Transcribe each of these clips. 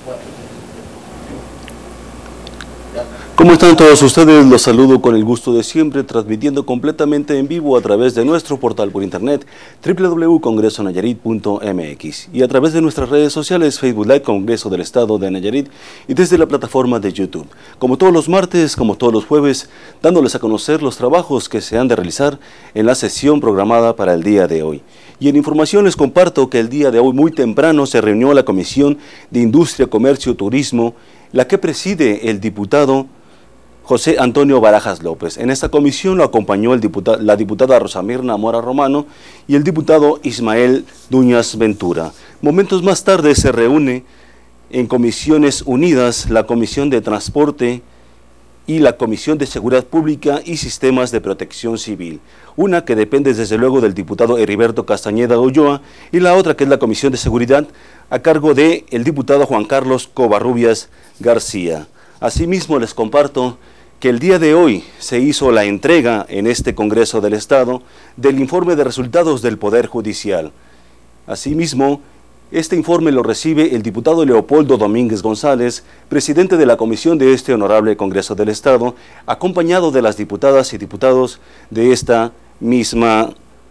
¿Cómo están todos ustedes? Los saludo con el gusto de siempre, transmitiendo completamente en vivo a través de nuestro portal por internet www.congresonayarit.mx y a través de nuestras redes sociales Facebook Live Congreso del Estado de Nayarit y desde la plataforma de YouTube. Como todos los martes, como todos los jueves, dándoles a conocer los trabajos que se han de realizar en la sesión programada para el día de hoy. Y en información les comparto que el día de hoy muy temprano se reunió la Comisión de Industria, Comercio y Turismo, la que preside el diputado José Antonio Barajas López. En esta comisión lo acompañó la diputada Rosamirna Mora Romano y el diputado Ismael Duñas Ventura. Momentos más tarde se reúne en comisiones unidas la Comisión de Transporte y la Comisión de Seguridad Pública y Sistemas de Protección Civil. Una que depende desde luego del diputado Heriberto Castañeda Ulloa y la otra que es la Comisión de Seguridad a cargo del diputado Juan Carlos Covarrubias García. Asimismo les comparto que el día de hoy se hizo la entrega en este Congreso del Estado del informe de resultados del Poder Judicial. Asimismo, este informe lo recibe el diputado Leopoldo Domínguez González, presidente de la comisión de este honorable Congreso del Estado, acompañado de las diputadas y diputados de esta misma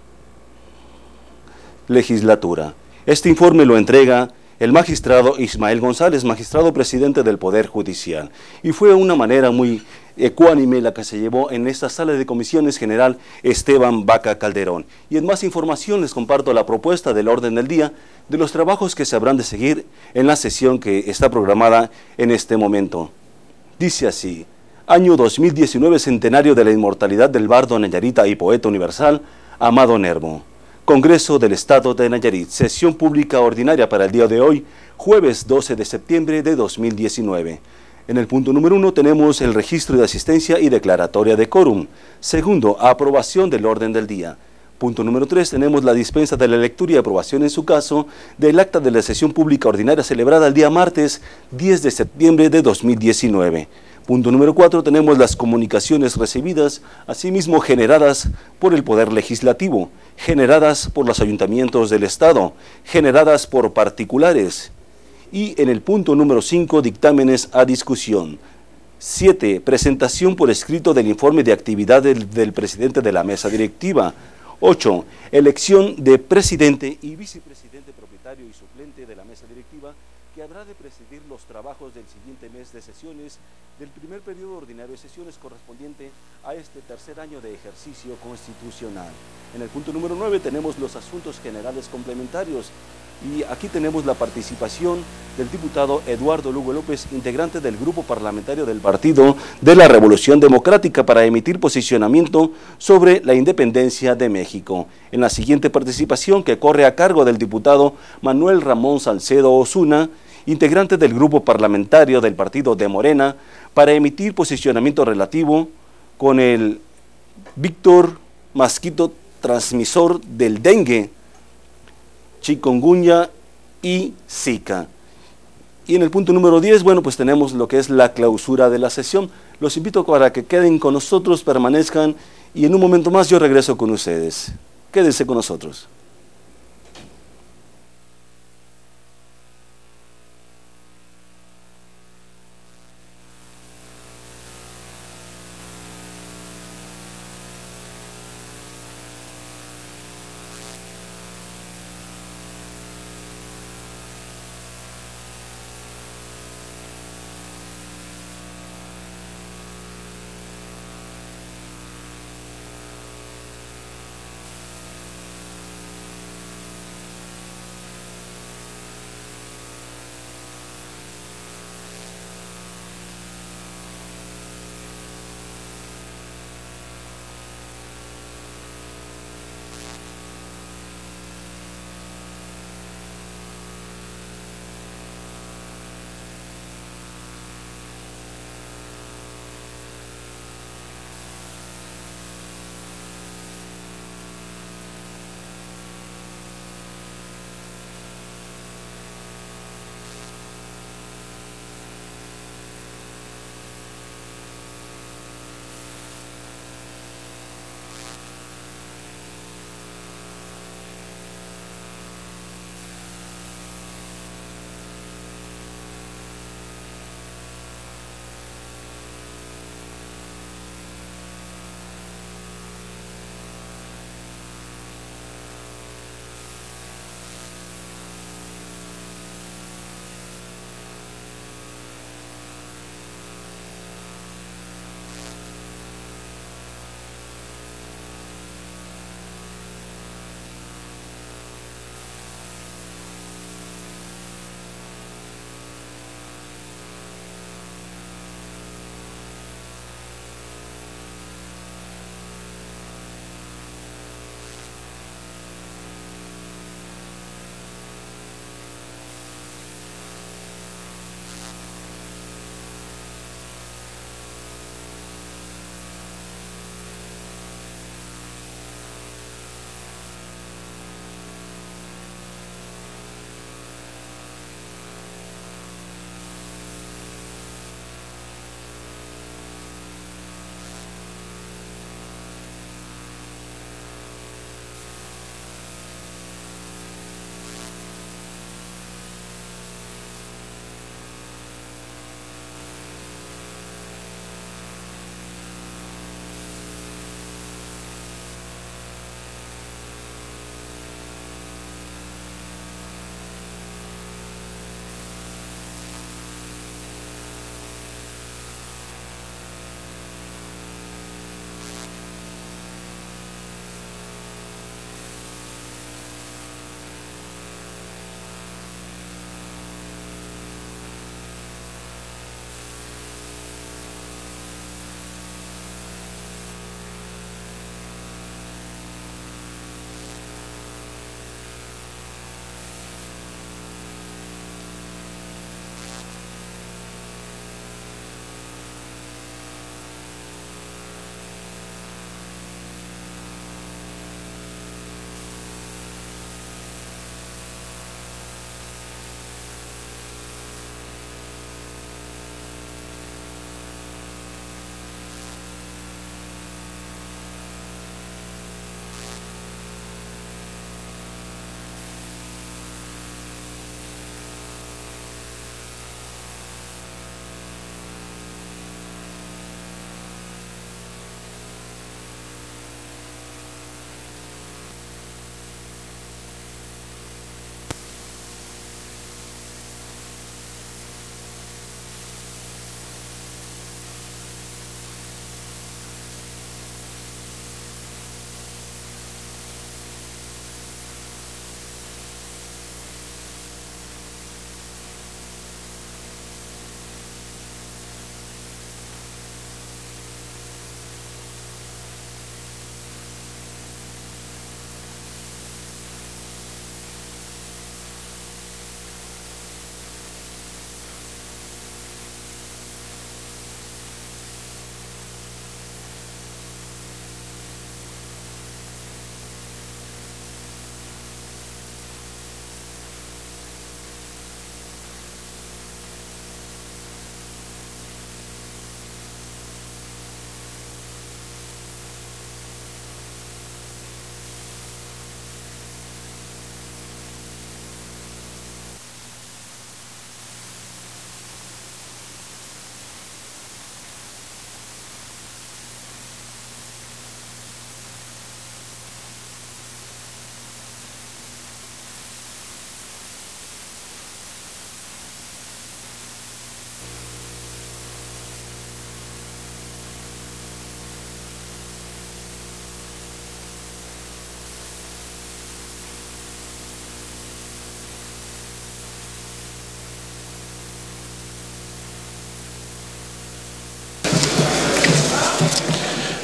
legislatura. Este informe lo entrega el magistrado Ismael González, magistrado presidente del Poder Judicial, y fue una manera muy ecuánime la que se llevó en esta sala de comisiones general Esteban Vaca Calderón. Y en más información les comparto la propuesta del orden del día de los trabajos que se habrán de seguir en la sesión que está programada en este momento. Dice así: año 2019, centenario de la inmortalidad del bardo nayarita y poeta universal, Amado Nervo. Congreso del Estado de Nayarit, sesión pública ordinaria para el día de hoy, jueves 12 de septiembre de 2019. En el punto número 1 tenemos el registro de asistencia y declaratoria de quórum. Segundo, aprobación del orden del día. Punto número 3, tenemos la dispensa de la lectura y aprobación en su caso del acta de la sesión pública ordinaria celebrada el día martes 10 de septiembre de 2019. Punto número 4, tenemos las comunicaciones recibidas, asimismo generadas por el Poder Legislativo, generadas por los ayuntamientos del Estado, generadas por particulares. Y en el punto número 5, dictámenes a discusión. 7, presentación por escrito del informe de actividad del presidente de la mesa directiva. 8, elección de presidente y vicepresidente propietario y suplente de la mesa directiva que habrá de presidir los trabajos del siguiente mes de sesiones del primer periodo ordinario de sesiones correspondiente a este tercer año de ejercicio constitucional. En el punto número 9 tenemos los asuntos generales complementarios y aquí tenemos la participación del diputado Eduardo Lugo López, integrante del grupo parlamentario del Partido de la Revolución Democrática, para emitir posicionamiento sobre la independencia de México. En la siguiente participación, que corre a cargo del diputado Manuel Ramón Salcedo Osuna, integrante del grupo parlamentario del Partido de Morena, para emitir posicionamiento relativo con el Víctor Masquito, transmisor del dengue, chikungunya y Zika. Y en el punto número 10, bueno, pues tenemos lo que es la clausura de la sesión. Los invito para que queden con nosotros, permanezcan, y en un momento más yo regreso con ustedes. Quédense con nosotros.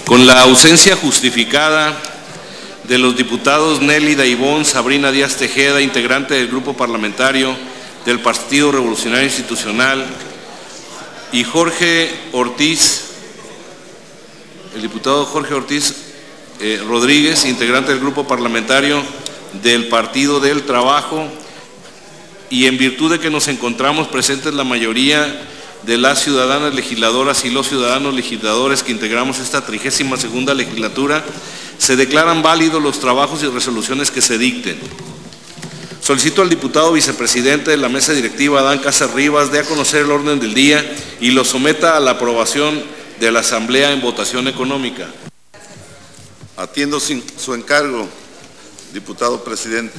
Con la ausencia justificada de los diputados Nélida Ivonne Sabrina Díaz Tejeda, integrante del Grupo Parlamentario del Partido Revolucionario Institucional, y Jorge Ortiz, el diputado Jorge Ortiz Rodríguez, integrante del Grupo Parlamentario del Partido del Trabajo, y en virtud de que nos encontramos presentes la mayoría de las ciudadanas legisladoras y los ciudadanos legisladores que integramos esta 32ª legislatura, se declaran válidos los trabajos y resoluciones que se dicten. Solicito al diputado vicepresidente de la mesa directiva, Adán Casas Rivas, dé a conocer el orden del día y lo someta a la aprobación de la Asamblea en votación económica. Atiendo su encargo, diputado presidente.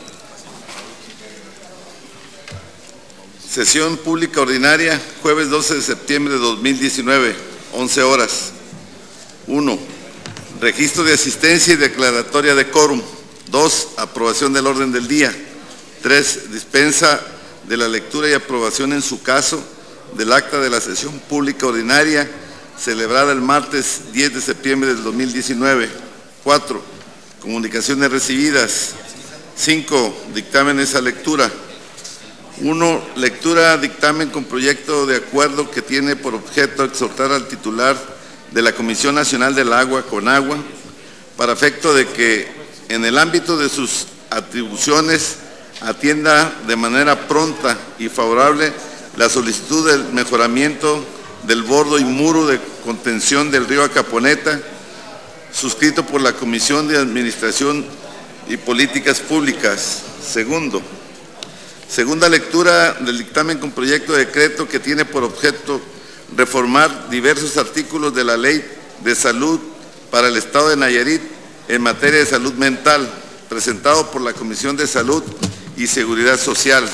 Sesión pública ordinaria, jueves 12 de septiembre de 2019, 11 horas. 1. Registro de asistencia y declaratoria de quórum. 2. Aprobación del orden del día. 3. Dispensa de la lectura y aprobación en su caso del acta de la sesión pública ordinaria celebrada el martes 10 de septiembre del 2019. 4. Comunicaciones recibidas. 5. Dictámenes a lectura. 1. Lectura, dictamen con proyecto de acuerdo que tiene por objeto exhortar al titular de la Comisión Nacional del Agua, CONAGUA, para efecto de que en el ámbito de sus atribuciones atienda de manera pronta y favorable la solicitud del mejoramiento del bordo y muro de contención del río Acaponeta, suscrito por la Comisión de Administración y Políticas Públicas. Segundo, segunda lectura del dictamen con proyecto de decreto que tiene por objeto reformar diversos artículos de la Ley de Salud para el Estado de Nayarit en materia de salud mental, presentado por la Comisión de Salud y Seguridad Social.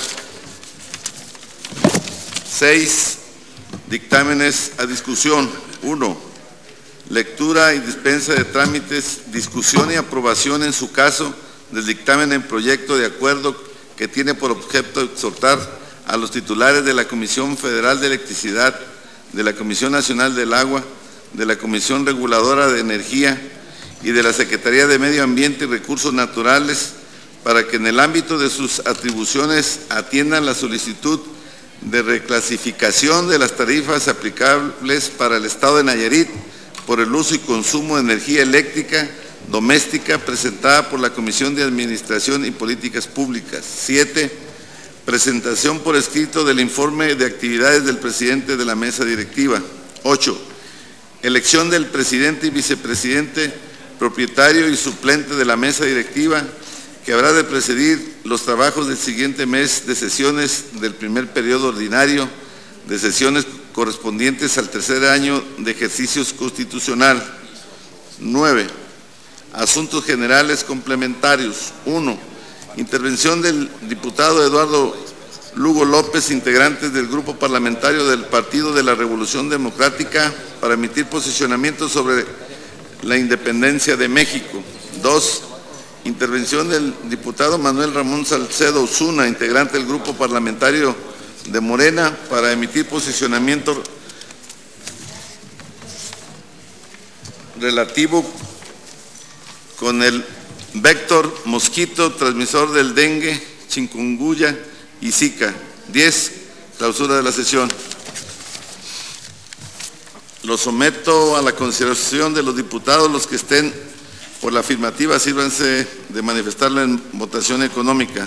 6. Dictámenes a discusión. 1. Lectura y dispensa de trámites, discusión y aprobación en su caso del dictamen en proyecto de acuerdo que tiene por objeto exhortar a los titulares de la Comisión Federal de Electricidad, de la Comisión Nacional del Agua, de la Comisión Reguladora de Energía y de la Secretaría de Medio Ambiente y Recursos Naturales para que en el ámbito de sus atribuciones atiendan la solicitud de reclasificación de las tarifas aplicables para el Estado de Nayarit por el uso y consumo de energía eléctrica doméstica presentada por la Comisión de Administración y Políticas Públicas. 7. Presentación por escrito del informe de actividades del presidente de la mesa directiva. 8. Elección del presidente y vicepresidente, propietario y suplente de la mesa directiva, que habrá de presidir los trabajos del siguiente mes de sesiones del primer periodo ordinario de sesiones correspondientes al tercer año de ejercicios constitucional. 9. Asuntos generales complementarios. 1. Intervención del diputado Eduardo Lugo López, integrantes del Grupo Parlamentario del Partido de la Revolución Democrática, para emitir posicionamiento sobre la independencia de México. 2. Intervención del diputado Manuel Ramón Salcedo Osuna, integrante del Grupo Parlamentario de Morena, para emitir posicionamiento relativo con el vector mosquito transmisor del dengue, chikungunya y Zika. 10. Clausura de la sesión. Lo someto a la consideración de los diputados. Los que estén por la afirmativa, sírvanse de manifestarla en votación económica.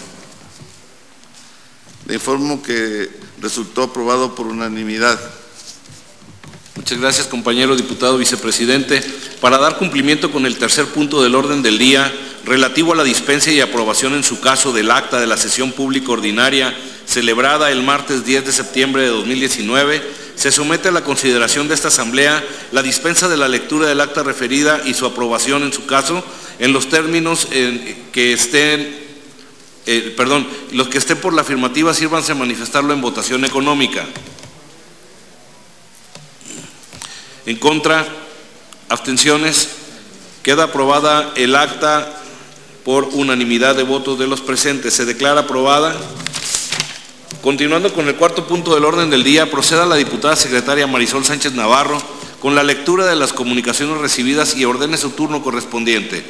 Le informo que resultó aprobado por unanimidad. Muchas gracias, compañero diputado vicepresidente. Para dar cumplimiento con el tercer punto del orden del día, relativo a la dispensa y aprobación en su caso del acta de la sesión pública ordinaria celebrada el martes 10 de septiembre de 2019, se somete a la consideración de esta Asamblea la dispensa de la lectura del acta referida y su aprobación en su caso en los términos que estén, los que estén por la afirmativa, sírvanse a manifestarlo en votación económica. En contra, abstenciones, queda aprobada el acta por unanimidad de votos de los presentes. Se declara aprobada. Continuando con el cuarto punto del orden del día, proceda la diputada secretaria Marisol Sánchez Navarro con la lectura de las comunicaciones recibidas y ordene su turno correspondiente.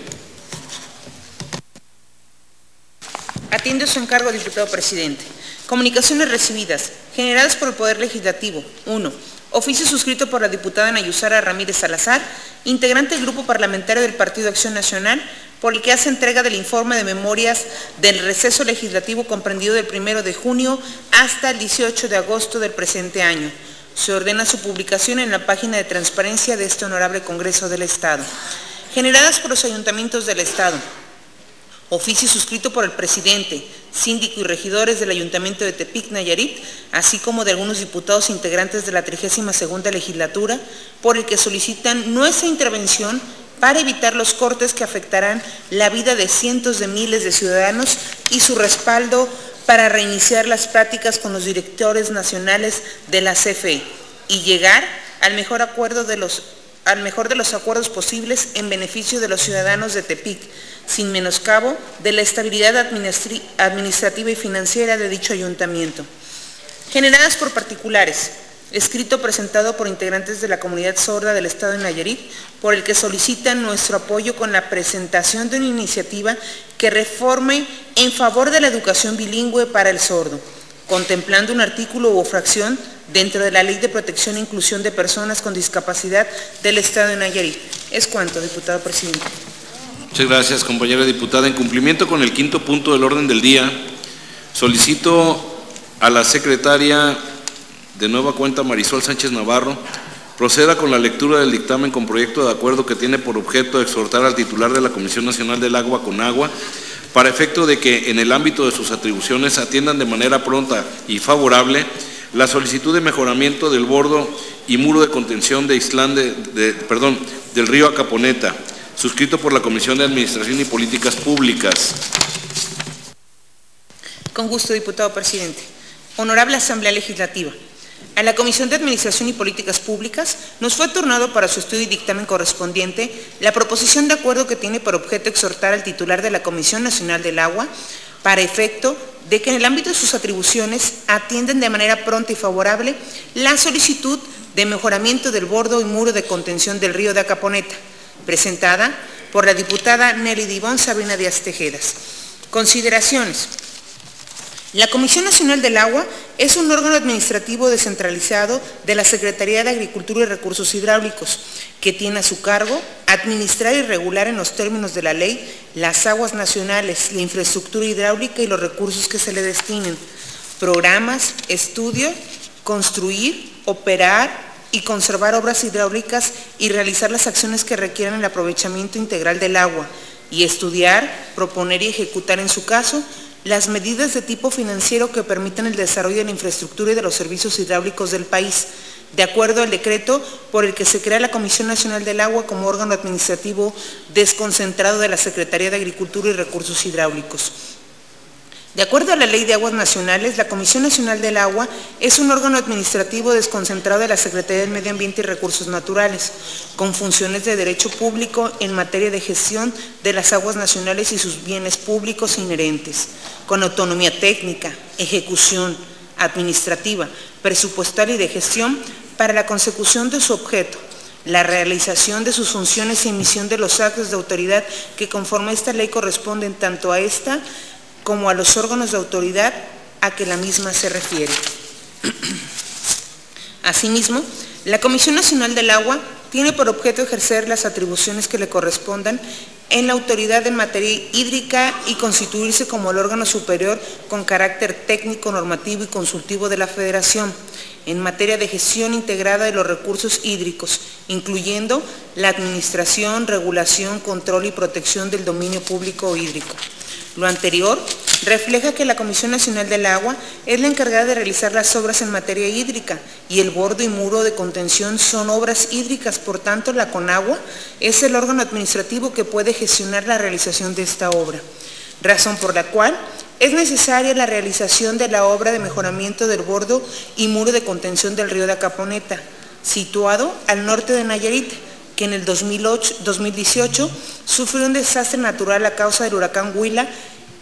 Atiende su encargo, diputado presidente. Comunicaciones recibidas, generadas por el Poder Legislativo. 1. Oficio suscrito por la diputada Nayusara Ramírez Salazar, integrante del Grupo Parlamentario del Partido Acción Nacional, por el que hace entrega del informe de memorias del receso legislativo comprendido del 1 de junio hasta el 18 de agosto del presente año. Se ordena su publicación en la página de transparencia de este honorable Congreso del Estado. Generadas por los ayuntamientos del Estado. Oficio suscrito por el presidente, síndico y regidores del Ayuntamiento de Tepic, Nayarit, así como de algunos diputados integrantes de la 32ª legislatura, por el que solicitan nuestra intervención para evitar los cortes que afectarán la vida de cientos de miles de ciudadanos y su respaldo para reiniciar las prácticas con los directores nacionales de la CFE y llegar al mejor de los acuerdos posibles en beneficio de los ciudadanos de Tepic, sin menoscabo de la estabilidad administrativa y financiera de dicho ayuntamiento. Generadas por particulares, escrito presentado por integrantes de la comunidad sorda del Estado de Nayarit, por el que solicitan nuestro apoyo con la presentación de una iniciativa que reforme en favor de la educación bilingüe para el sordo, contemplando un artículo o fracción dentro de la Ley de Protección e Inclusión de Personas con Discapacidad del Estado de Nayarit. Es cuanto, diputado presidente. Muchas gracias, compañera diputada. En cumplimiento con el 5º punto del orden del día, solicito a la secretaria de nueva cuenta, Marisol Sánchez Navarro, proceda con la lectura del dictamen con proyecto de acuerdo que tiene por objeto exhortar al titular de la Comisión Nacional del Agua, CONAGUA, para efecto de que en el ámbito de sus atribuciones atiendan de manera pronta y favorable la solicitud de mejoramiento del bordo y muro de contención de del río Acaponeta, suscrito por la Comisión de Administración y Políticas Públicas. Con gusto, diputado presidente. Honorable Asamblea Legislativa, a la Comisión de Administración y Políticas Públicas nos fue turnado para su estudio y dictamen correspondiente la proposición de acuerdo que tiene por objeto exhortar al titular de la Comisión Nacional del Agua para efecto de que en el ámbito de sus atribuciones atienden de manera pronta y favorable la solicitud de mejoramiento del bordo y muro de contención del río de Acaponeta, presentada por la diputada Nelly Ivonne Sabrina Díaz Tejedas. Consideraciones. La Comisión Nacional del Agua es un órgano administrativo descentralizado de la Secretaría de Agricultura y Recursos Hidráulicos, que tiene a su cargo administrar y regular en los términos de la ley las aguas nacionales, la infraestructura hidráulica y los recursos que se le destinen, programas, estudio, construir, operar y conservar obras hidráulicas y realizar las acciones que requieran el aprovechamiento integral del agua, y estudiar, proponer y ejecutar en su caso las medidas de tipo financiero que permitan el desarrollo de la infraestructura y de los servicios hidráulicos del país, de acuerdo al decreto por el que se crea la Comisión Nacional del Agua como órgano administrativo desconcentrado de la Secretaría de Agricultura y Recursos Hidráulicos. De acuerdo a la Ley de Aguas Nacionales, la Comisión Nacional del Agua es un órgano administrativo desconcentrado de la Secretaría del Medio Ambiente y Recursos Naturales, con funciones de derecho público en materia de gestión de las aguas nacionales y sus bienes públicos inherentes, con autonomía técnica, ejecución, administrativa, presupuestaria y de gestión para la consecución de su objeto, la realización de sus funciones y emisión de los actos de autoridad que conforme a esta ley corresponden tanto a esta como a los órganos de autoridad a que la misma se refiere. Asimismo, la Comisión Nacional del Agua tiene por objeto ejercer las atribuciones que le correspondan en la autoridad en materia hídrica y constituirse como el órgano superior con carácter técnico, normativo y consultivo de la Federación en materia de gestión integrada de los recursos hídricos, incluyendo la administración, regulación, control y protección del dominio público hídrico. Lo anterior refleja que la Comisión Nacional del Agua es la encargada de realizar las obras en materia hídrica y el bordo y muro de contención son obras hídricas, por tanto la CONAGUA es el órgano administrativo que puede gestionar la realización de esta obra, razón por la cual es necesaria la realización de la obra de mejoramiento del bordo y muro de contención del río de Acaponeta, situado al norte de Nayarit, que en el 2018 sufrió un desastre natural a causa del huracán Huila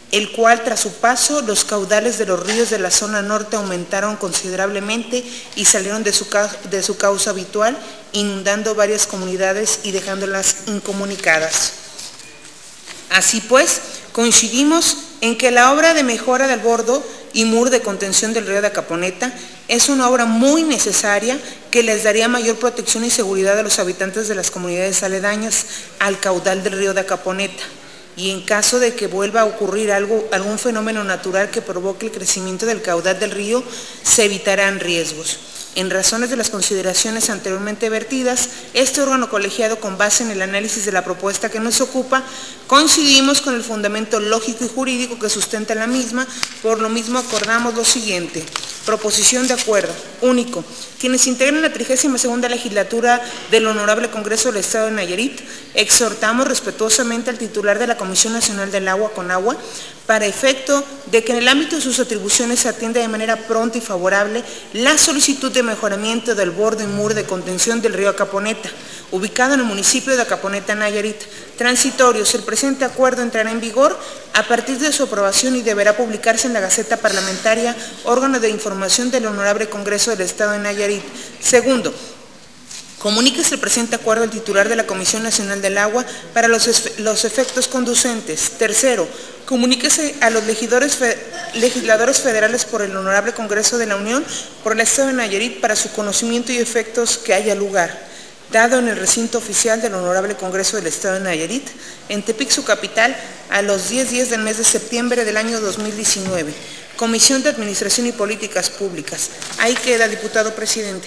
el cual tras su paso los caudales de los ríos de la zona norte aumentaron considerablemente y salieron de su cauce habitual, inundando varias comunidades y dejándolas incomunicadas. Así pues, coincidimos en que la obra de mejora del bordo y muro de contención del río de Acaponeta es una obra muy necesaria que les daría mayor protección y seguridad a los habitantes de las comunidades aledañas al caudal del río de Acaponeta. Y en caso de que vuelva a ocurrir algún fenómeno natural que provoque el crecimiento del caudal del río, se evitarán riesgos. En razones de las consideraciones anteriormente vertidas, este órgano colegiado, con base en el análisis de la propuesta que nos ocupa, coincidimos con el fundamento lógico y jurídico que sustenta la misma. Por lo mismo acordamos lo siguiente. Proposición de acuerdo. Único. Quienes integran la 32ª legislatura del Honorable Congreso del Estado de Nayarit, exhortamos respetuosamente al titular de la Comisión Nacional del Agua, CONAGUA, para efecto de que en el ámbito de sus atribuciones se atienda de manera pronta y favorable la solicitud de mejoramiento del borde y muro de contención del río Acaponeta, ubicado en el municipio de Acaponeta, Nayarit. Transitorios. El presente acuerdo entrará en vigor a partir de su aprobación y deberá publicarse en la Gaceta Parlamentaria, órgano de información del Honorable Congreso del Estado de Nayarit. Segundo, comuníquese el presente acuerdo al titular de la Comisión Nacional del Agua para los efectos conducentes. Tercero, comuníquese a los legisladores federales por el Honorable Congreso de la Unión por el Estado de Nayarit para su conocimiento y efectos que haya lugar, dado en el recinto oficial del Honorable Congreso del Estado de Nayarit, en Tepic, su capital, a los 10 días del mes de septiembre del año 2019. Comisión de Administración y Políticas Públicas. Ahí queda, diputado presidente.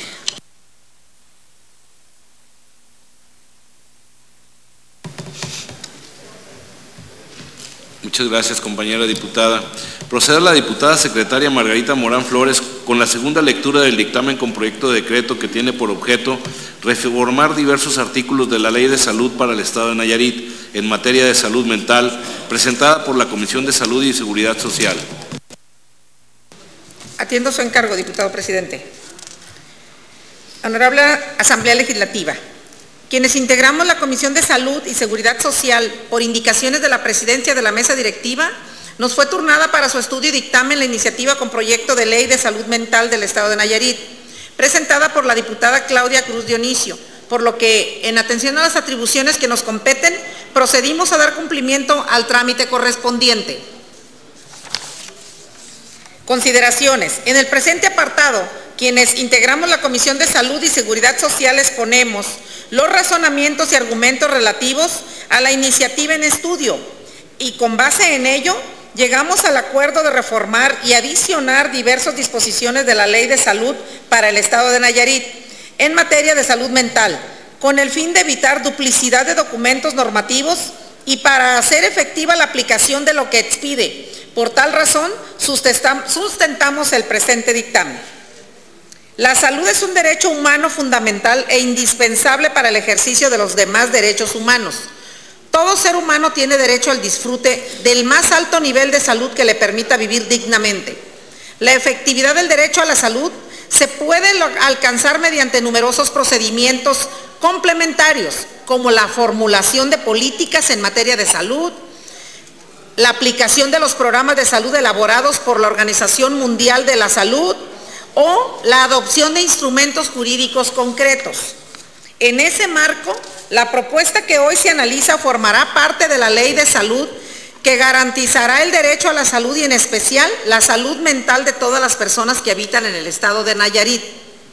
Muchas gracias, compañera diputada. Procede la diputada secretaria Margarita Morán Flores con la segunda lectura del dictamen con proyecto de decreto que tiene por objeto reformar diversos artículos de la Ley de Salud para el Estado de Nayarit en materia de salud mental, presentada por la Comisión de Salud y Seguridad Social. Atiendo su encargo, diputado presidente. Honorable Asamblea Legislativa, quienes integramos la Comisión de Salud y Seguridad Social por indicaciones de la Presidencia de la Mesa Directiva, nos fue turnada para su estudio y dictamen la iniciativa con proyecto de Ley de Salud Mental del Estado de Nayarit, presentada por la diputada Claudia Cruz Dionisio, por lo que, en atención a las atribuciones que nos competen, procedimos a dar cumplimiento al trámite correspondiente. Consideraciones. En el presente apartado, quienes integramos la Comisión de Salud y Seguridad Social exponemos los razonamientos y argumentos relativos a la iniciativa en estudio y con base en ello llegamos al acuerdo de reformar y adicionar diversas disposiciones de la Ley de Salud para el Estado de Nayarit en materia de salud mental, con el fin de evitar duplicidad de documentos normativos y para hacer efectiva la aplicación de lo que expide. Por tal razón, sustentamos el presente dictamen. La salud es un derecho humano fundamental e indispensable para el ejercicio de los demás derechos humanos. Todo ser humano tiene derecho al disfrute del más alto nivel de salud que le permita vivir dignamente. La efectividad del derecho a la salud se puede alcanzar mediante numerosos procedimientos complementarios, como la formulación de políticas en materia de salud, la aplicación de los programas de salud elaborados por la Organización Mundial de la Salud o la adopción de instrumentos jurídicos concretos. En ese marco, la propuesta que hoy se analiza formará parte de la Ley de Salud que garantizará el derecho a la salud y en especial la salud mental de todas las personas que habitan en el estado de Nayarit.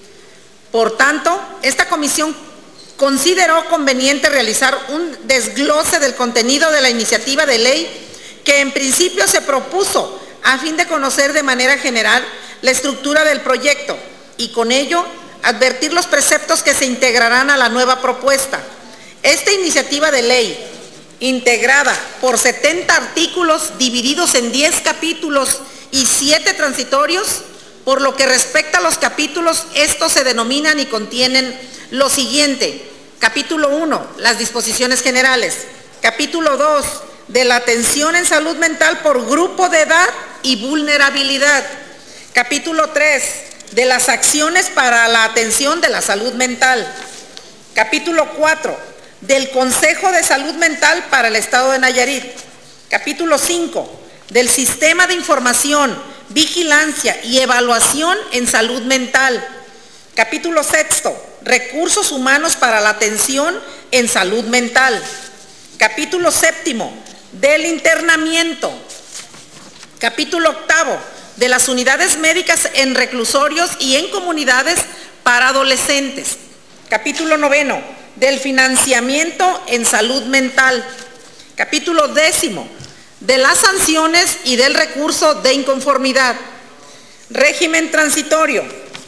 Por tanto, esta comisión consideró conveniente realizar un desglose del contenido de la iniciativa de ley que en principio se propuso a fin de conocer de manera general la estructura del proyecto y con ello advertir los preceptos que se integrarán a la nueva propuesta. Esta iniciativa de ley, integrada por 70 artículos divididos en 10 capítulos y 7 transitorios, por lo que respecta a los capítulos, estos se denominan y contienen lo siguiente: capítulo 1, las disposiciones generales; capítulo 2, de la atención en salud mental por grupo de edad y vulnerabilidad; capítulo 3, de las acciones para la atención de la salud mental; capítulo 4, del Consejo de Salud Mental para el Estado de Nayarit; capítulo 5, del Sistema de Información, Vigilancia y Evaluación en Salud Mental. Capítulo sexto, Recursos Humanos para la Atención en Salud Mental. Capítulo séptimo, del internamiento. Capítulo octavo, de las unidades médicas en reclusorios y en comunidades para adolescentes. Capítulo noveno, del financiamiento en salud mental. Capítulo décimo, de las sanciones y del recurso de inconformidad. Régimen transitorio.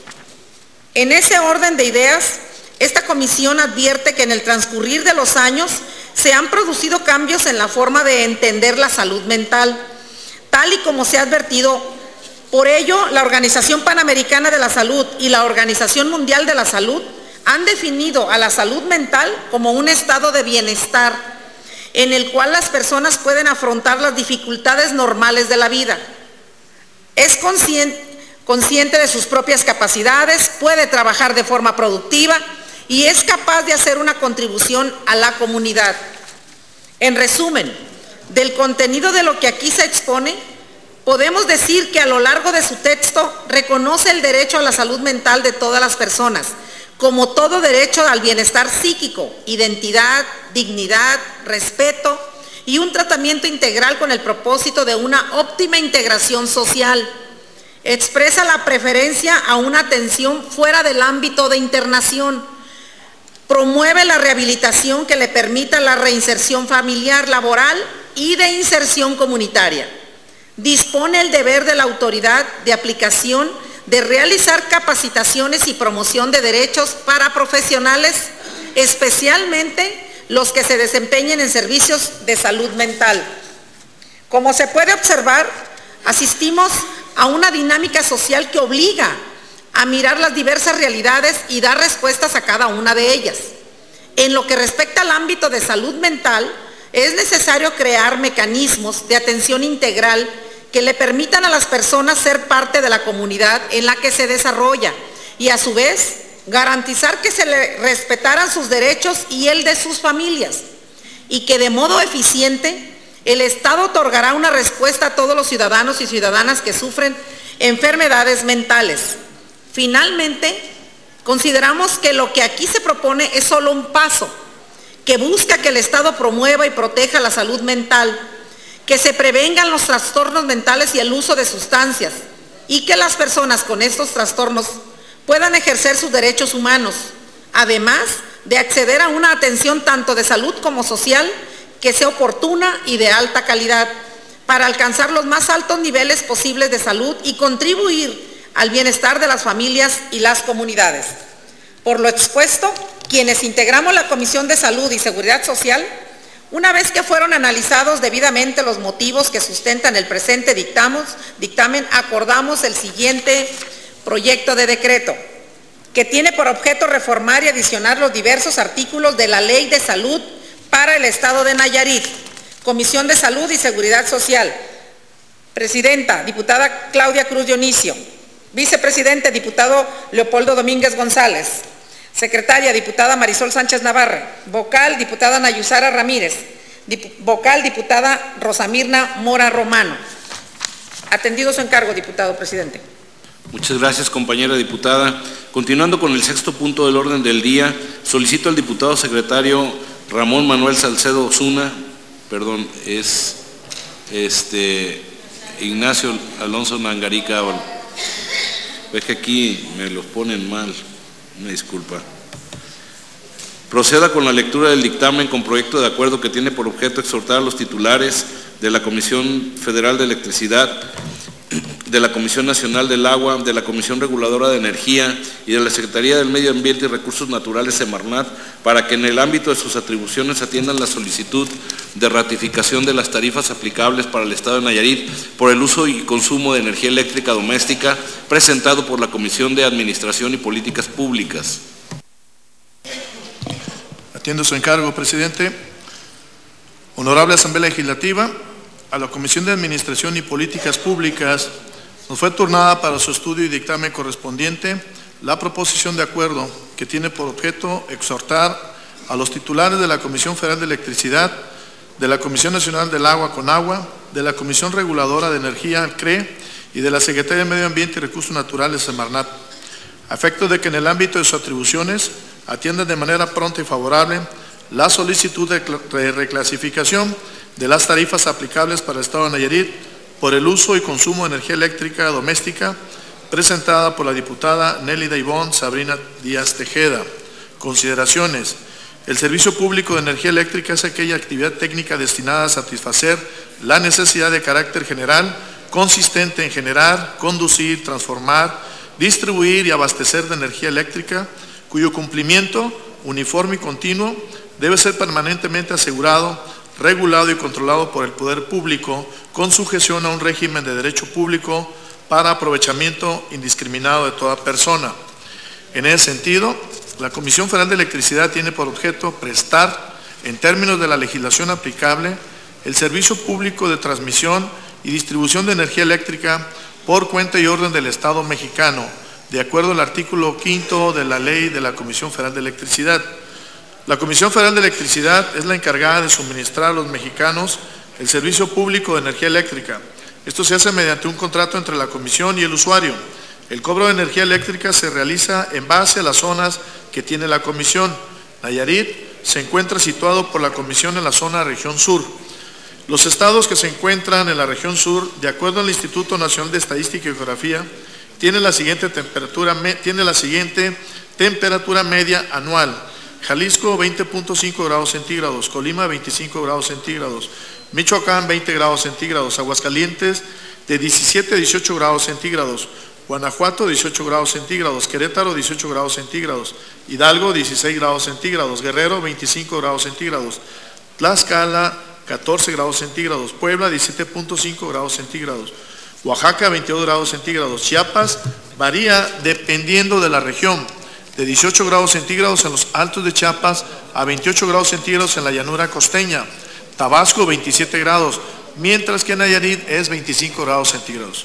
En ese orden de ideas, esta comisión advierte que en el transcurrir de los años se han producido cambios en la forma de entender la salud mental, tal y como se ha advertido. Por ello, la Organización Panamericana de la Salud y la Organización Mundial de la Salud han definido a la salud mental como un estado de bienestar en el cual las personas pueden afrontar las dificultades normales de la vida. Es consciente de sus propias capacidades, puede trabajar de forma productiva y es capaz de hacer una contribución a la comunidad. En resumen, del contenido de lo que aquí se expone, podemos decir que a lo largo de su texto reconoce el derecho a la salud mental de todas las personas, como todo derecho al bienestar psíquico, identidad, dignidad, respeto y un tratamiento integral con el propósito de una óptima integración social. Expresa la preferencia a una atención fuera del ámbito de internación. Promueve la rehabilitación que le permita la reinserción familiar, laboral y de inserción comunitaria. Dispone el deber de la autoridad de aplicación de realizar capacitaciones y promoción de derechos para profesionales, especialmente los que se desempeñen en servicios de salud mental. Como se puede observar, asistimos a una dinámica social que obliga a mirar las diversas realidades y dar respuestas a cada una de ellas. En lo que respecta al ámbito de salud mental, es necesario crear mecanismos de atención integral que le permitan a las personas ser parte de la comunidad en la que se desarrolla y a su vez garantizar que se le respetaran sus derechos y el de sus familias, y que de modo eficiente el Estado otorgará una respuesta a todos los ciudadanos y ciudadanas que sufren enfermedades mentales. Finalmente, consideramos que lo que aquí se propone es solo un paso que busca que el Estado promueva y proteja la salud mental, que se prevengan los trastornos mentales y el uso de sustancias, y que las personas con estos trastornos puedan ejercer sus derechos humanos, además de acceder a una atención tanto de salud como social que sea oportuna y de alta calidad, para alcanzar los más altos niveles posibles de salud y contribuir al bienestar de las familias y las comunidades. Por lo expuesto, quienes integramos la Comisión de Salud y Seguridad Social, una vez que fueron analizados debidamente los motivos que sustentan el presente dictamen, acordamos el siguiente proyecto de decreto, que tiene por objeto reformar y adicionar los diversos artículos de la Ley de Salud para el Estado de Nayarit. Comisión de Salud y Seguridad Social. Presidenta, diputada Claudia Cruz Dionisio. Vicepresidente, diputado Leopoldo Domínguez González. Secretaria, diputada Marisol Sánchez Navarre. Vocal, diputada Nayusara Ramírez. Vocal, diputada Rosamirna Mora Romano. Atendido su encargo, diputado presidente. Muchas gracias, compañera diputada. Continuando con el sexto punto del orden del día, solicito al diputado secretario Ramón Manuel Salcedo Osuna, Ignacio Alonso Nangarica. Es que aquí me lo ponen mal, una disculpa. Proceda con la lectura del dictamen con proyecto de acuerdo que tiene por objeto exhortar a los titulares de la Comisión Federal de Electricidad, de la Comisión Nacional del Agua, de la Comisión Reguladora de Energía y de la Secretaría del Medio Ambiente y Recursos Naturales, Semarnat, para que en el ámbito de sus atribuciones atiendan la solicitud de ratificación de las tarifas aplicables para el Estado de Nayarit por el uso y consumo de energía eléctrica doméstica, presentado por la Comisión de Administración y Políticas Públicas. Atiendo su encargo, presidente. Honorable Asamblea Legislativa, a la Comisión de Administración y Políticas Públicas nos fue turnada para su estudio y dictamen correspondiente la proposición de acuerdo que tiene por objeto exhortar a los titulares de la Comisión Federal de Electricidad, de la Comisión Nacional del Agua, CONAGUA, de la Comisión Reguladora de Energía, CRE, y de la Secretaría de Medio Ambiente y Recursos Naturales, Semarnat, a efecto de que en el ámbito de sus atribuciones atiendan de manera pronta y favorable la solicitud de reclasificación de las tarifas aplicables para el Estado de Nayarit por el uso y consumo de energía eléctrica doméstica, presentada por la diputada Nélida Ivonne Sabrina Díaz Tejeda. Consideraciones. El servicio público de energía eléctrica es aquella actividad técnica destinada a satisfacer la necesidad de carácter general consistente en generar, conducir, transformar, distribuir y abastecer de energía eléctrica, cuyo cumplimiento uniforme y continuo debe ser permanentemente asegurado, regulado y controlado por el poder público con sujeción a un régimen de derecho público para aprovechamiento indiscriminado de toda persona. En ese sentido, la Comisión Federal de Electricidad tiene por objeto prestar, en términos de la legislación aplicable, el servicio público de transmisión y distribución de energía eléctrica por cuenta y orden del Estado mexicano, de acuerdo al artículo 5 de la Ley de la Comisión Federal de Electricidad. La Comisión Federal de Electricidad es la encargada de suministrar a los mexicanos el servicio público de energía eléctrica. Esto se hace mediante un contrato entre la Comisión y el usuario. El cobro de energía eléctrica se realiza en base a las zonas que tiene la Comisión. Nayarit se encuentra situado por la Comisión en la zona región sur. Los estados que se encuentran en la región sur, de acuerdo al Instituto Nacional de Estadística y Geografía, tienen la siguiente temperatura media anual. Jalisco 20.5 grados centígrados, Colima 25 grados centígrados, Michoacán 20 grados centígrados, Aguascalientes de 17 a 18 grados centígrados, Guanajuato 18 grados centígrados, Querétaro 18 grados centígrados, Hidalgo 16 grados centígrados, Guerrero 25 grados centígrados, Tlaxcala 14 grados centígrados, Puebla 17.5 grados centígrados, Oaxaca 22 grados centígrados, Chiapas varía dependiendo de la región, de 18 grados centígrados en los altos de Chiapas a 28 grados centígrados en la llanura costeña, Tabasco 27 grados, mientras que Nayarit es 25 grados centígrados.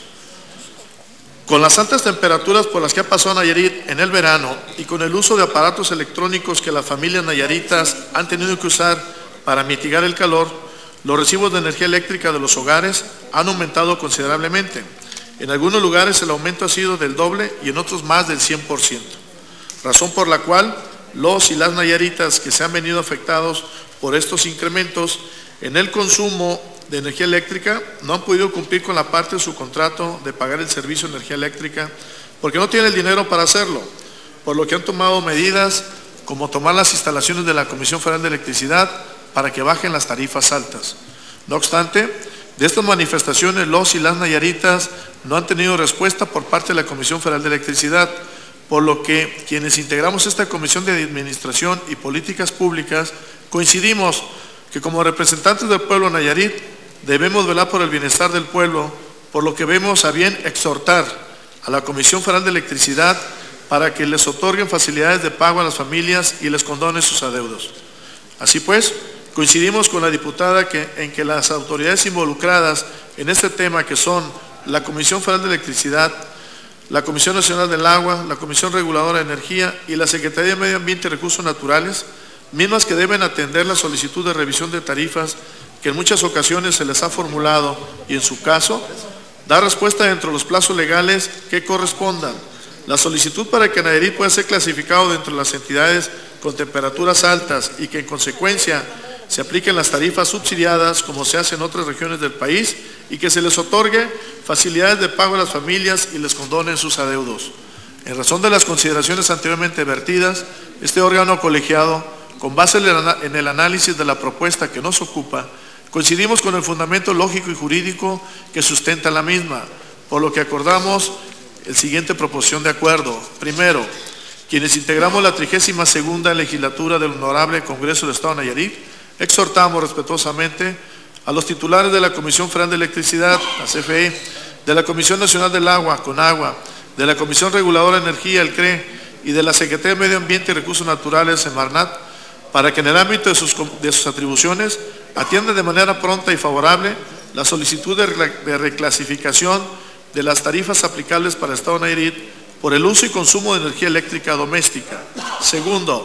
Con las altas temperaturas por las que ha pasado Nayarit en el verano y con el uso de aparatos electrónicos que las familias nayaritas han tenido que usar para mitigar el calor, los recibos de energía eléctrica de los hogares han aumentado considerablemente. En algunos lugares el aumento ha sido del doble y en otros más del 100%. Razón por la cual los y las nayaritas que se han venido afectados por estos incrementos en el consumo de energía eléctrica no han podido cumplir con la parte de su contrato de pagar el servicio de energía eléctrica porque no tienen el dinero para hacerlo, por lo que han tomado medidas como tomar las instalaciones de la Comisión Federal de Electricidad para que bajen las tarifas altas. No obstante, de estas manifestaciones los y las nayaritas no han tenido respuesta por parte de la Comisión Federal de Electricidad, por lo que quienes integramos esta Comisión de Administración y Políticas Públicas coincidimos que como representantes del pueblo Nayarit debemos velar por el bienestar del pueblo, por lo que vemos a bien exhortar a la Comisión Federal de Electricidad para que les otorguen facilidades de pago a las familias y les condonen sus adeudos. Así pues, coincidimos con la diputada en que las autoridades involucradas en este tema, que son la Comisión Federal de Electricidad, la Comisión Nacional del Agua, la Comisión Reguladora de Energía y la Secretaría de Medio Ambiente y Recursos Naturales, mismas que deben atender la solicitud de revisión de tarifas que en muchas ocasiones se les ha formulado y en su caso, dar respuesta dentro de los plazos legales que correspondan. La solicitud para que Nayarit pueda ser clasificado dentro de las entidades con temperaturas altas y que en consecuencia se apliquen las tarifas subsidiadas como se hace en otras regiones del país y que se les otorgue facilidades de pago a las familias y les condonen sus adeudos. En razón de las consideraciones anteriormente vertidas, este órgano colegiado, con base en el análisis de la propuesta que nos ocupa, coincidimos con el fundamento lógico y jurídico que sustenta la misma, por lo que acordamos el siguiente proposición de acuerdo. Primero, quienes integramos la 32ª legislatura del Honorable Congreso del Estado de Nayarit, exhortamos respetuosamente a los titulares de la Comisión Federal de Electricidad, la CFE, de la Comisión Nacional del Agua, CONAGUA, de la Comisión Reguladora de Energía, el CRE, y de la Secretaría de Medio Ambiente y Recursos Naturales, Semarnat, para que en el ámbito de sus atribuciones atiendan de manera pronta y favorable la solicitud de reclasificación de las tarifas aplicables para el Estado de Nayarit por el uso y consumo de energía eléctrica doméstica. Segundo,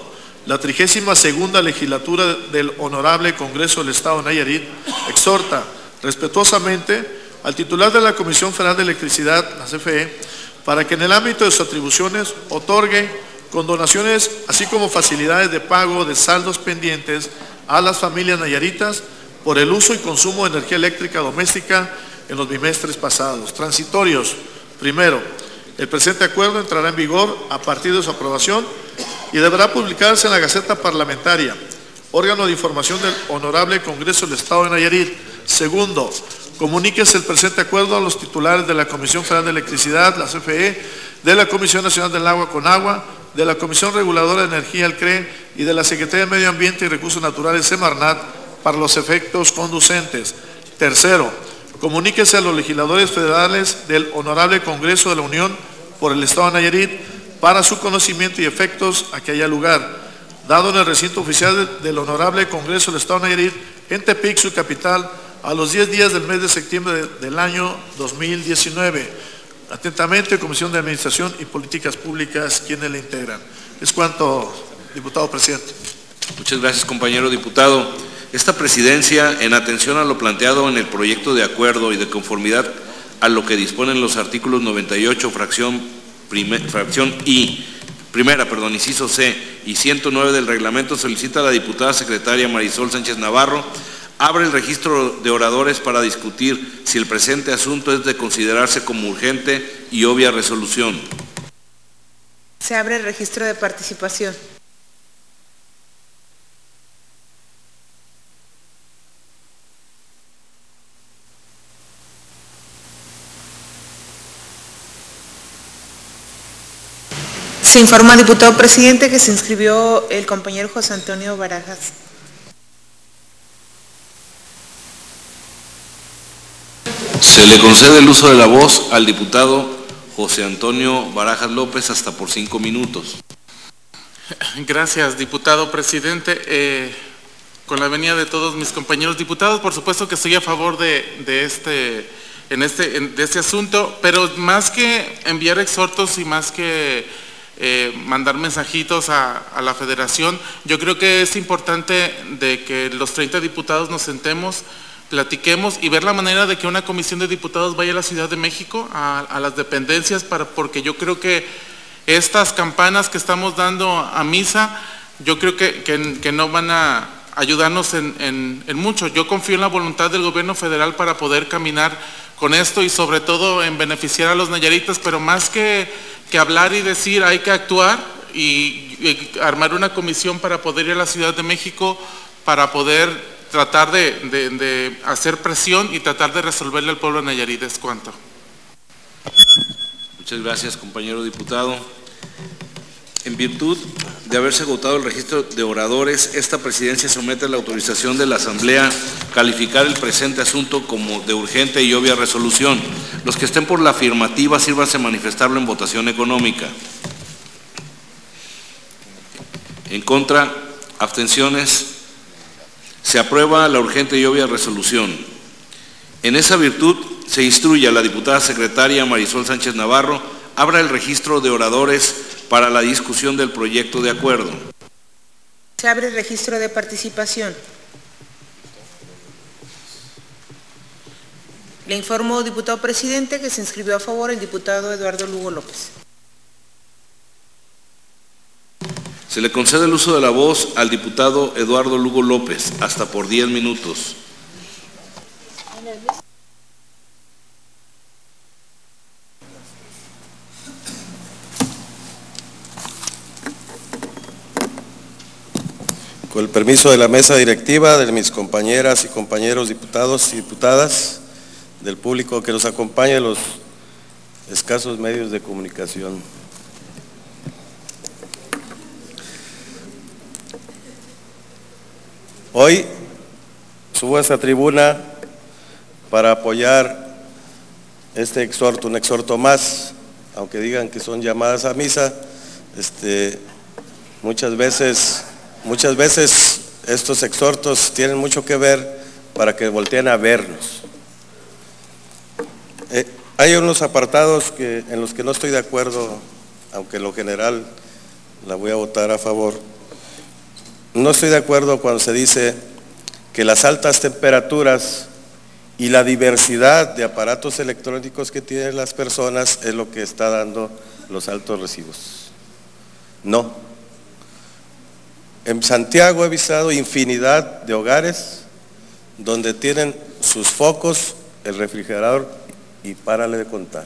La 32ª legislatura del Honorable Congreso del Estado de Nayarit exhorta respetuosamente al titular de la Comisión Federal de Electricidad, la CFE, para que en el ámbito de sus atribuciones otorgue condonaciones, así como facilidades de pago de saldos pendientes a las familias nayaritas por el uso y consumo de energía eléctrica doméstica en los bimestres pasados. Transitorios. Primero, el presente acuerdo entrará en vigor a partir de su aprobación y deberá publicarse en la Gaceta Parlamentaria, órgano de información del Honorable Congreso del Estado de Nayarit. Segundo, comuníquese el presente acuerdo a los titulares de la Comisión Federal de Electricidad, la CFE, de la Comisión Nacional del Agua, CONAGUA, de la Comisión Reguladora de Energía, el CRE, y de la Secretaría de Medio Ambiente y Recursos Naturales, Semarnat, para los efectos conducentes. Tercero, comuníquese a los legisladores federales del Honorable Congreso de la Unión por el Estado de Nayarit para su conocimiento y efectos a que haya lugar, dado en el recinto oficial del Honorable Congreso del Estado de Nayarit, en Tepic, su capital, a los 10 días del mes de septiembre del año 2019. Atentamente, Comisión de Administración y Políticas Públicas, quienes la integran. Es cuanto, diputado presidente. Muchas gracias, compañero diputado. Esta presidencia, en atención a lo planteado en el proyecto de acuerdo y de conformidad a lo que disponen los artículos 98, fracción primera, inciso C, y 109 del reglamento, solicita a la diputada secretaria Marisol Sánchez Navarro abre el registro de oradores para discutir si el presente asunto es de considerarse como urgente y obvia resolución. Se abre el registro de participación. Se informa, diputado presidente, que se inscribió el compañero José Antonio Barajas. Se le concede el uso de la voz al diputado José Antonio Barajas López hasta por 5 minutos. Gracias, diputado presidente. Con la venida de todos mis compañeros diputados, por supuesto que estoy a favor de este asunto, pero más que enviar exhortos y más que mandar mensajitos a la federación, yo creo que es importante de que los 30 diputados nos sentemos, platiquemos y ver la manera de que una comisión de diputados vaya a la Ciudad de México, a las dependencias, porque yo creo que estas campanas que estamos dando a misa, yo creo que no van a ayudarnos en mucho. Yo confío en la voluntad del gobierno federal para poder caminar con esto y sobre todo en beneficiar a los nayaritas, pero más que hablar y decir, hay que actuar y armar una comisión para poder ir a la Ciudad de México, para poder tratar de hacer presión y tratar de resolverle al pueblo de Nayarit. Es cuanto. Muchas gracias, compañero diputado. En virtud de haberse agotado el registro de oradores, esta presidencia somete a la autorización de la Asamblea calificar el presente asunto como de urgente y obvia resolución. Los que estén por la afirmativa, sírvanse a manifestarlo en votación económica. En contra, abstenciones. Se aprueba la urgente y obvia resolución. En esa virtud, se instruye a la diputada secretaria Marisol Sánchez Navarro abra el registro de oradores para la discusión del proyecto de acuerdo. Se abre el registro de participación. Le informo, diputado presidente, que se inscribió a favor el diputado Eduardo Lugo López. Se le concede el uso de la voz al diputado Eduardo Lugo López, hasta por 10 minutos. Con el permiso de la mesa directiva, de mis compañeras y compañeros diputados y diputadas, del público que nos acompaña, los escasos medios de comunicación. Hoy subo a esta tribuna para apoyar este exhorto, un exhorto más, aunque digan que son llamadas a misa. Muchas veces estos exhortos tienen mucho que ver para que volteen a vernos. Hay unos apartados en los que no estoy de acuerdo, aunque en lo general la voy a votar a favor. no estoy de acuerdo cuando se dice que las altas temperaturas y la diversidad de aparatos electrónicos que tienen las personas es lo que está dando los altos residuos. No. En Santiago he visitado infinidad de hogares donde tienen sus focos, el refrigerador y párale de contar.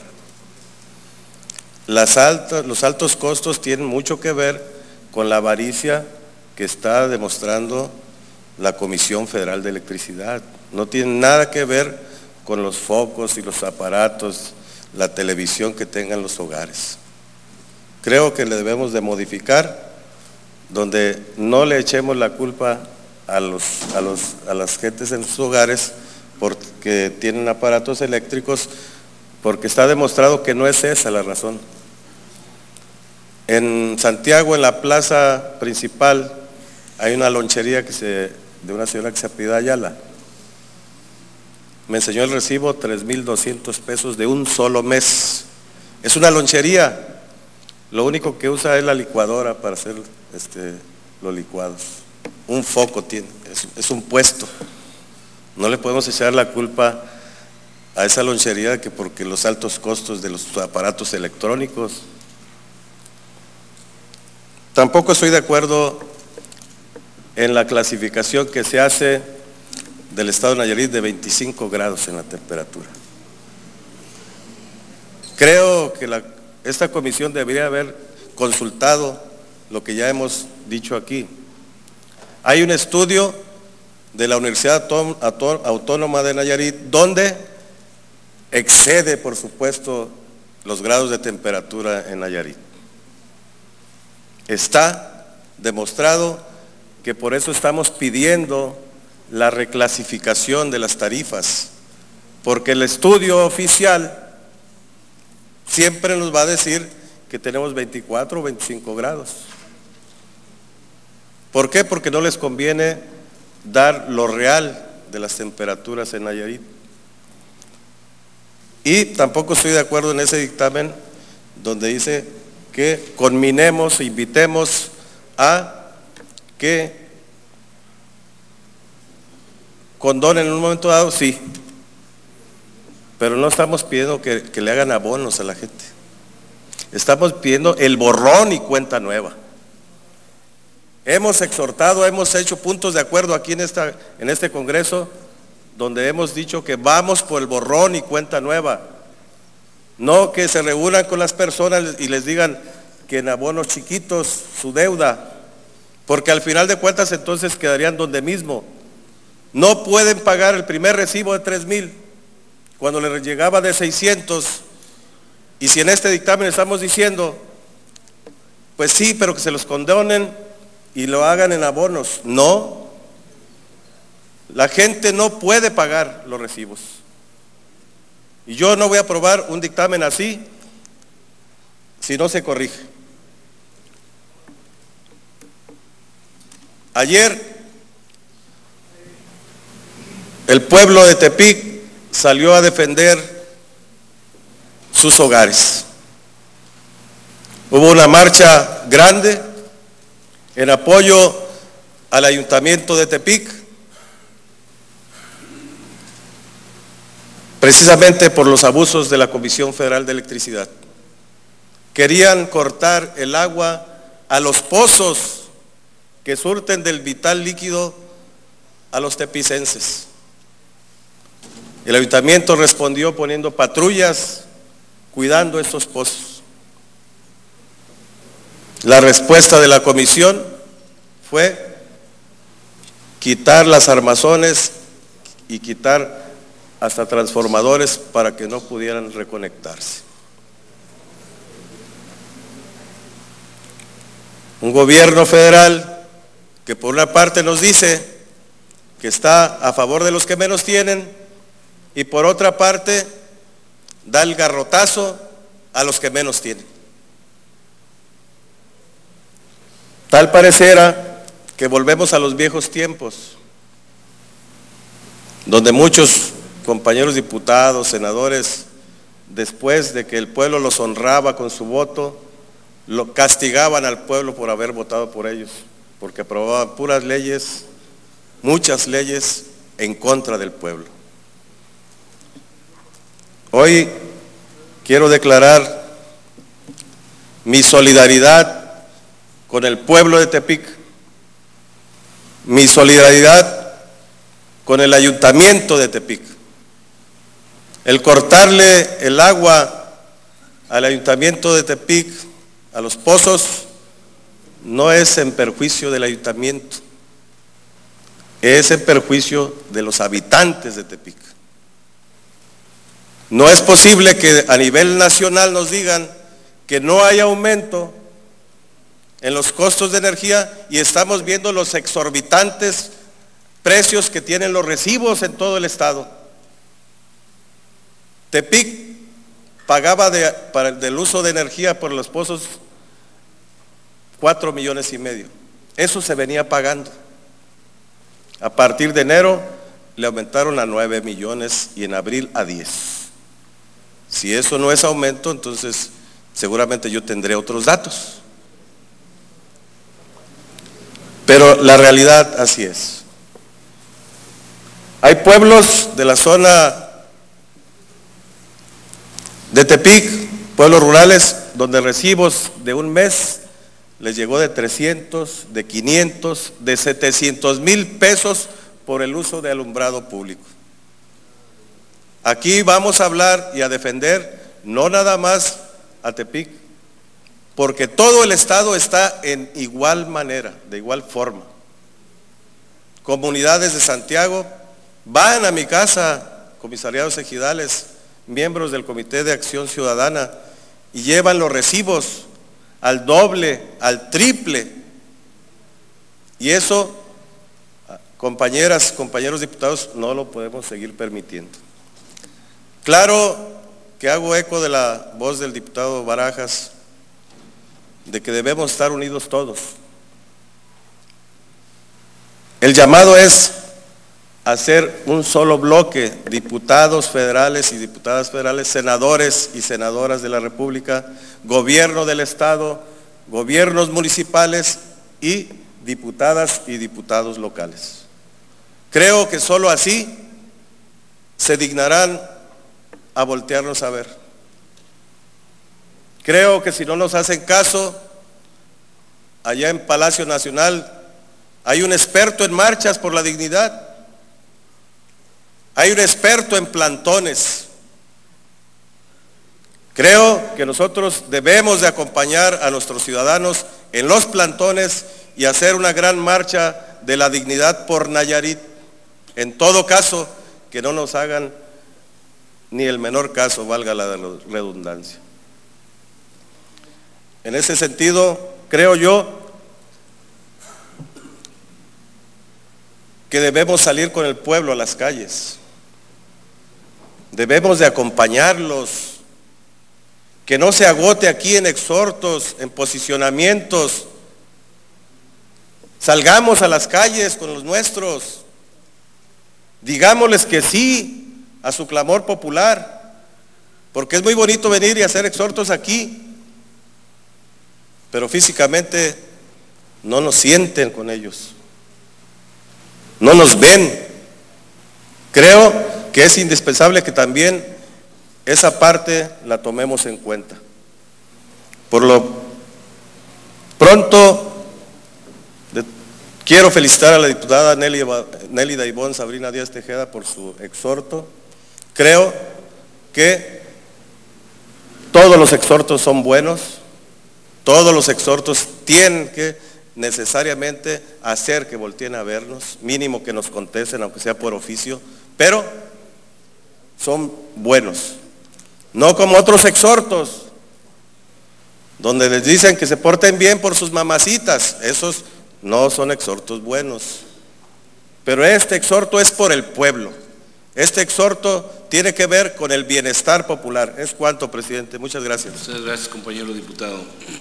Los altos costos tienen mucho que ver con la avaricia que está demostrando la Comisión Federal de Electricidad. No tiene nada que ver con los focos y los aparatos, la televisión que tengan los hogares. Creo que le debemos de modificar, donde no le echemos la culpa a las gentes en sus hogares porque tienen aparatos eléctricos, porque está demostrado que no es esa la razón. En Santiago, en la plaza principal, hay una lonchería de una señora que se apellida Ayala. Me enseñó el recibo, 3,200 pesos de un solo mes. Es una lonchería. Lo único que usa es la licuadora para hacer los licuados. Un foco tiene, es un puesto. No le podemos echar la culpa a esa lonchería que porque los altos costos de los aparatos electrónicos. Tampoco estoy de acuerdo en la clasificación que se hace del estado de Nayarit de 25 grados en la temperatura. Creo que esta comisión debería haber consultado lo que ya hemos dicho aquí. Hay un estudio de la Universidad Autónoma de Nayarit donde excede, por supuesto, los grados de temperatura en Nayarit. Está demostrado que por eso estamos pidiendo la reclasificación de las tarifas, porque el estudio oficial siempre nos va a decir que tenemos 24 o 25 grados. ¿Por qué? Porque no les conviene dar lo real de las temperaturas en Nayarit. Y tampoco estoy de acuerdo en ese dictamen donde dice que conminemos, invitemos a que condonen en un momento dado, sí, pero no estamos pidiendo que le hagan abonos a la gente. Estamos pidiendo el borrón y cuenta nueva. Hemos exhortado, hemos hecho puntos de acuerdo aquí en este Congreso, donde hemos dicho que vamos por el borrón y cuenta nueva. No que se reúnan con las personas y les digan que en abonos chiquitos su deuda, porque al final de cuentas entonces quedarían donde mismo. No pueden pagar el primer recibo de 3,000 cuando les llegaba de 600, y si en este dictamen estamos diciendo, pues sí, pero que se los condonen y lo hagan en abonos. No, la gente no puede pagar los recibos. Y yo no voy a aprobar un dictamen así si no se corrige. Ayer el pueblo de Tepic salió a defender sus hogares. Hubo una marcha grande en apoyo al Ayuntamiento de Tepic, precisamente por los abusos de la Comisión Federal de Electricidad. Querían cortar el agua a los pozos que surten del vital líquido a los tepicenses. El ayuntamiento respondió poniendo patrullas cuidando estos pozos. La respuesta de la comisión fue quitar las armazones y quitar hasta transformadores para que no pudieran reconectarse. Un gobierno federal que por una parte nos dice que está a favor de los que menos tienen y por otra parte da el garrotazo a los que menos tienen. Tal pareciera que volvemos a los viejos tiempos, donde muchos compañeros diputados, senadores, después de que el pueblo los honraba con su voto, lo castigaban al pueblo por haber votado por ellos. porque aprobaban puras leyes, muchas leyes en contra del pueblo. Hoy quiero declarar mi solidaridad con el pueblo de Tepic, mi solidaridad con el ayuntamiento de Tepic. El cortarle el agua al ayuntamiento de Tepic, a los pozos, no es en perjuicio del ayuntamiento, es en perjuicio de los habitantes de Tepic. No es posible que a nivel nacional nos digan que no hay aumento en los costos de energía y estamos viendo los exorbitantes precios que tienen los recibos en todo el estado. Tepic pagaba del uso de energía por los pozos 4,5 millones. Eso se venía pagando. A partir de enero le aumentaron a 9 millones y en abril a 10. Si eso no es aumento, entonces seguramente yo tendré otros datos. Pero la realidad así es. Hay pueblos de la zona de Tepic, pueblos rurales, donde recibos de un mes les llegó de 300, de 500, de 700,000 pesos por el uso de alumbrado público. Aquí vamos a hablar y a defender no nada más a Tepic, porque todo el estado está en igual manera, de igual forma. Comunidades de Santiago van a mi casa, comisariados ejidales, miembros del Comité de Acción Ciudadana, y llevan los recibos al doble, al triple. Y eso, compañeras, compañeros diputados, no lo podemos seguir permitiendo. Claro que hago eco de la voz del diputado Barajas, de que debemos estar unidos todos. El llamado es hacer un solo bloque, diputados federales y diputadas federales, senadores y senadoras de la República, gobierno del estado, gobiernos municipales y diputadas y diputados locales. Creo que solo así se dignarán a voltearnos a ver. Creo que si no nos hacen caso, allá en Palacio Nacional hay un experto en marchas por la dignidad. Hay un experto en plantones. Creo que nosotros debemos de acompañar a nuestros ciudadanos en los plantones y hacer una gran marcha de la dignidad por Nayarit. En todo caso, que no nos hagan ni el menor caso, valga la redundancia. En ese sentido, creo yo que debemos salir con el pueblo a las calles. Debemos de acompañarlos, que no se agote aquí en exhortos, en posicionamientos. Salgamos a las calles con los nuestros, digámosles que sí a su clamor popular, porque es muy bonito venir y hacer exhortos aquí, pero físicamente no nos sienten con ellos, no nos ven. Creo que es indispensable que también esa parte la tomemos en cuenta. Por lo pronto, quiero felicitar a la diputada Nélida Ivonne Sabrina Díaz Tejeda por su exhorto. Creo que todos los exhortos son buenos, todos los exhortos tienen que necesariamente hacer que volteen a vernos, mínimo que nos contesten, aunque sea por oficio, pero son buenos. No como otros exhortos, donde les dicen que se porten bien por sus mamacitas. Esos no son exhortos buenos. Pero este exhorto es por el pueblo. Este exhorto tiene que ver con el bienestar popular. Es cuanto, presidente. Muchas gracias. Muchas gracias, compañero diputado.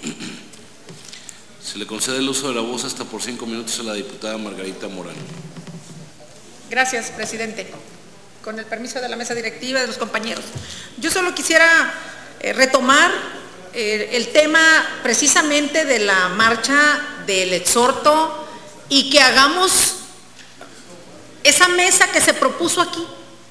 Se le concede el uso de la voz hasta por 5 minutos a la diputada Margarita Morán. Gracias, presidente. Con el permiso de la mesa directiva, de los compañeros. Yo solo quisiera retomar el tema precisamente de la marcha del exhorto y que hagamos esa mesa que se propuso aquí.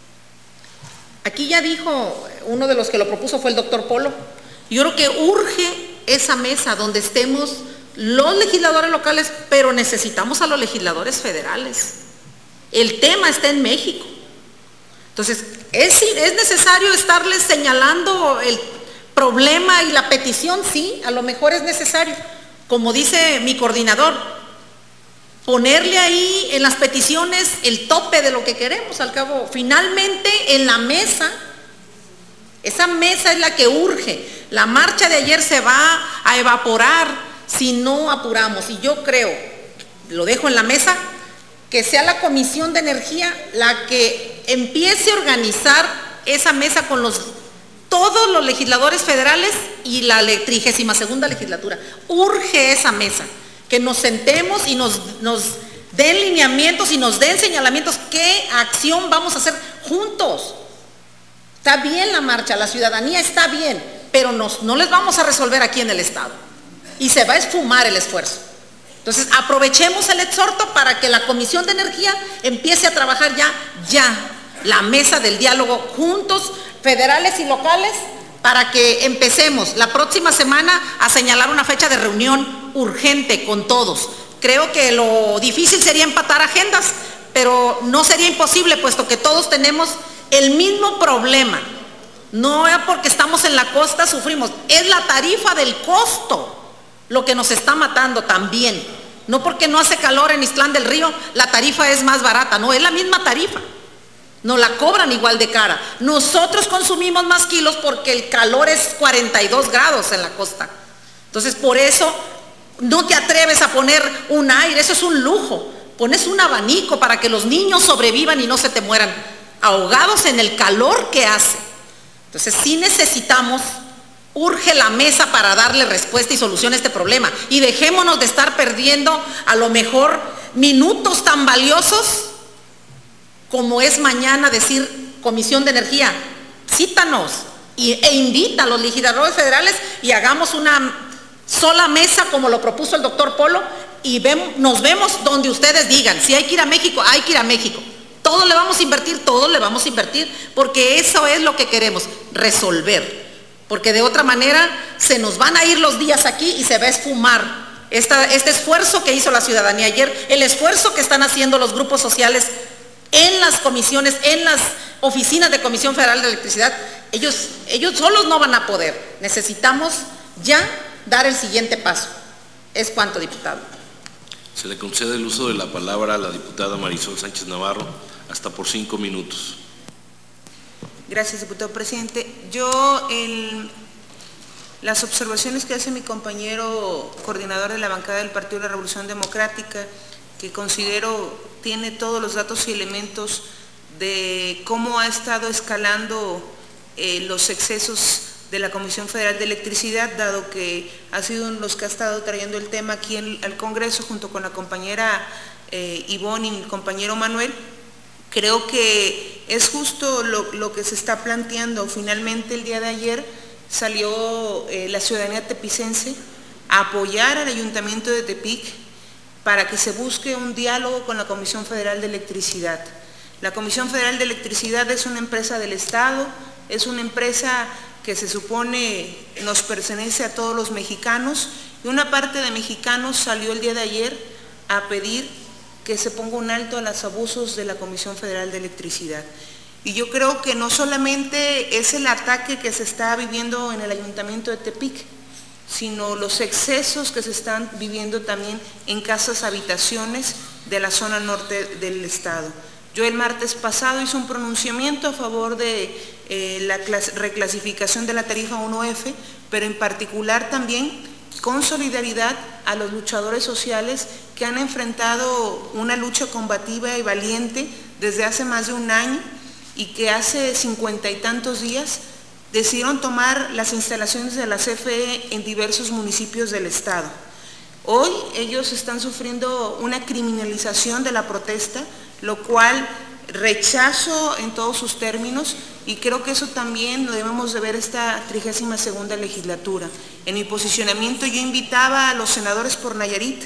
Aquí ya dijo, uno de los que lo propuso fue el doctor Polo. Yo creo que urge esa mesa donde estemos los legisladores locales, pero necesitamos a los legisladores federales. El tema está en México. Entonces, ¿es necesario estarles señalando el problema y la petición? Sí, a lo mejor es necesario. Como dice mi coordinador, ponerle ahí en las peticiones el tope de lo que queremos. Al cabo, finalmente en la mesa, esa mesa es la que urge. La marcha de ayer se va a evaporar si no apuramos. Y yo creo, lo dejo en la mesa, que sea la Comisión de Energía la que empiece a organizar esa mesa con todos los legisladores federales y la 32ª legislatura. Urge esa mesa, que nos sentemos y nos den lineamientos y nos den señalamientos, qué acción vamos a hacer juntos. Está bien la marcha, la ciudadanía está bien, pero no les vamos a resolver aquí en el Estado. Y se va a esfumar el esfuerzo. Entonces, aprovechemos el exhorto para que la Comisión de Energía empiece a trabajar ya la mesa del diálogo juntos, federales y locales, para que empecemos la próxima semana a señalar una fecha de reunión urgente con todos. Creo que lo difícil sería empatar agendas, pero no sería imposible, puesto que todos tenemos el mismo problema. No es porque estamos en la costa sufrimos, es la tarifa del costo lo que nos está matando también. No porque no hace calor en Ixtlán del Río, la tarifa es más barata, no, es la misma tarifa. Nos la cobran igual de cara. Nosotros consumimos más kilos porque el calor es 42 grados en la costa. Entonces, por eso no te atreves a poner un aire, eso es un lujo. Pones un abanico para que los niños sobrevivan y no se te mueran ahogados en el calor que hace. Entonces, sí necesitamos, urge la mesa para darle respuesta y solución a este problema. Y dejémonos de estar perdiendo a lo mejor minutos tan valiosos como es mañana decir Comisión de Energía, cítanos e invita a los legisladores federales y hagamos una sola mesa como lo propuso el doctor Polo y nos vemos donde ustedes digan. Si hay que ir a México, hay que ir a México. Todo le vamos a invertir, porque eso es lo que queremos, resolver. Porque de otra manera se nos van a ir los días aquí y se va a esfumar este esfuerzo que hizo la ciudadanía ayer, el esfuerzo que están haciendo los grupos sociales en las comisiones, en las oficinas de Comisión Federal de Electricidad. Ellos solos no van a poder. Necesitamos ya dar el siguiente paso. Es cuanto, diputado. Se le concede el uso de la palabra a la diputada Marisol Sánchez Navarro, hasta por 5 minutos. Gracias, diputado presidente. Las observaciones que hace mi compañero coordinador de la bancada del Partido de la Revolución Democrática, que considero tiene todos los datos y elementos de cómo ha estado escalando los excesos de la Comisión Federal de Electricidad, dado que ha sido uno de los que ha estado trayendo el tema aquí al Congreso junto con la compañera Ivonne y mi compañero Manuel. Creo que es justo lo que se está planteando. Finalmente, el día de ayer salió la ciudadanía tepicense a apoyar al Ayuntamiento de Tepic para que se busque un diálogo con la Comisión Federal de Electricidad. La Comisión Federal de Electricidad es una empresa del Estado, es una empresa que se supone nos pertenece a todos los mexicanos, y una parte de mexicanos salió el día de ayer a pedir que se ponga un alto a los abusos de la Comisión Federal de Electricidad. Y yo creo que no solamente es el ataque que se está viviendo en el Ayuntamiento de Tepic, sino los excesos que se están viviendo también en casas habitaciones de la zona norte del estado. Yo el martes pasado hice un pronunciamiento a favor de la reclasificación de la tarifa 1F, pero en particular también con solidaridad a los luchadores sociales que han enfrentado una lucha combativa y valiente desde hace más de un año y que hace 50 y tantos días decidieron tomar las instalaciones de la CFE en diversos municipios del estado. Hoy ellos están sufriendo una criminalización de la protesta, lo cual rechazo en todos sus términos, y creo que eso también lo debemos de ver esta 32ª legislatura. En mi posicionamiento yo invitaba a los senadores por Nayarit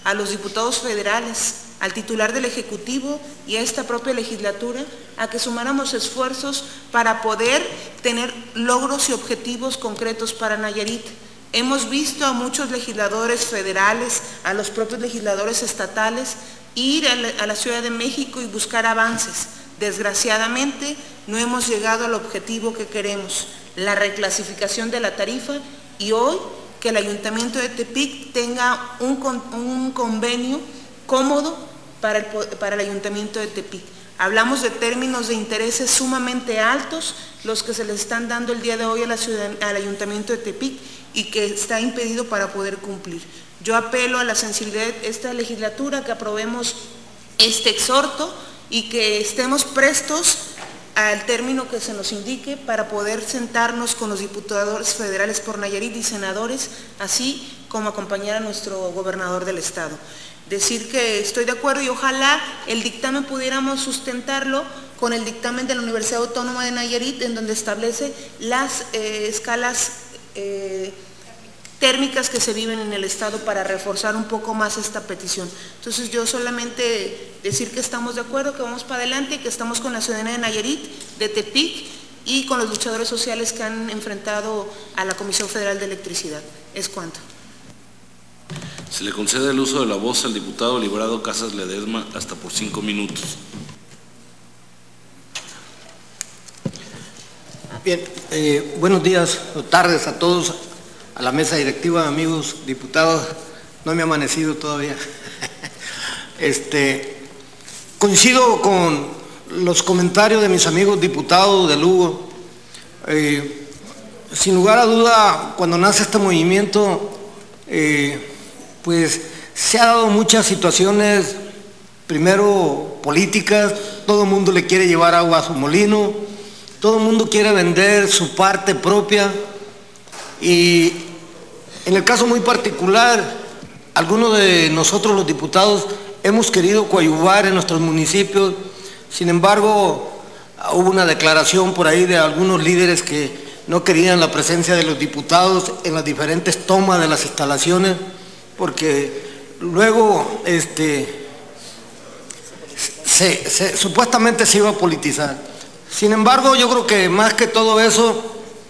a los diputados federales, al titular del Ejecutivo y a esta propia legislatura a que sumáramos esfuerzos para poder tener logros y objetivos concretos para Nayarit. Hemos visto a muchos legisladores federales, a los propios legisladores estatales, ir a la Ciudad de México y buscar avances. Desgraciadamente, no hemos llegado al objetivo que queremos, la reclasificación de la tarifa, y hoy que el Ayuntamiento de Tepic tenga un convenio cómodo para el Ayuntamiento de Tepic. Hablamos de términos de intereses sumamente altos, los que se le están dando el día de hoy al Ayuntamiento de Tepic y que está impedido para poder cumplir. Yo apelo a la sensibilidad de esta legislatura, que aprobemos este exhorto y que estemos prestos al término que se nos indique para poder sentarnos con los diputados federales por Nayarit y senadores, así como acompañar a nuestro gobernador del estado. Decir que estoy de acuerdo y ojalá el dictamen pudiéramos sustentarlo con el dictamen de la Universidad Autónoma de Nayarit, en donde establece las escalas térmicas que se viven en el estado para reforzar un poco más esta petición. Entonces yo solamente decir que estamos de acuerdo, que vamos para adelante, que estamos con la ciudadanía de Nayarit, de Tepic y con los luchadores sociales que han enfrentado a la Comisión Federal de Electricidad. Es cuanto. Se le concede el uso de la voz al diputado Librado Casas Ledesma hasta por 5 minutos. Bien, buenos días o tardes a todos, a la mesa directiva, amigos diputados. No me ha amanecido todavía. Coincido con los comentarios de mis amigos diputados de Lugo. Sin lugar a duda, cuando nace este movimiento, pues se ha dado muchas situaciones, primero políticas, todo el mundo le quiere llevar agua a su molino, todo el mundo quiere vender su parte propia, y en el caso muy particular, algunos de nosotros los diputados hemos querido coadyuvar en nuestros municipios. Sin embargo, hubo una declaración por ahí de algunos líderes que no querían la presencia de los diputados en las diferentes tomas de las instalaciones, porque luego supuestamente se iba a politizar. Sin embargo, yo creo que más que todo eso,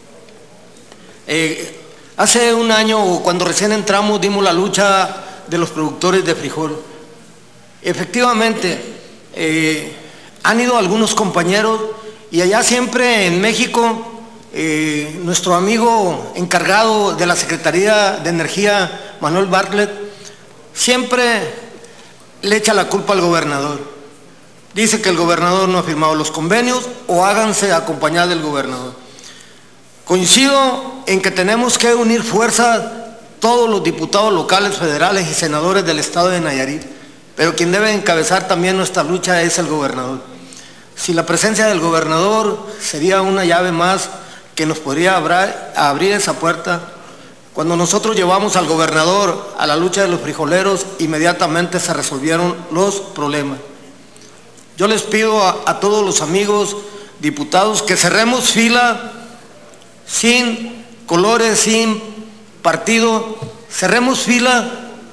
hace un año, cuando recién entramos, dimos la lucha de los productores de frijol. Efectivamente, han ido algunos compañeros, y allá siempre en México, nuestro amigo encargado de la Secretaría de Energía, Manuel Bartlett, siempre le echa la culpa al gobernador. Dice que el gobernador no ha firmado los convenios, o háganse acompañar del gobernador. Coincido en que tenemos que unir fuerzas todos los diputados locales, federales y senadores del estado de Nayarit, pero quien debe encabezar también nuestra lucha es el gobernador. Si la presencia del gobernador sería una llave más que nos podría abrir esa puerta. Cuando nosotros llevamos al gobernador a la lucha de los frijoleros, inmediatamente se resolvieron los problemas. Yo les pido a todos los amigos diputados que cerremos fila, sin colores, sin partido, cerremos filas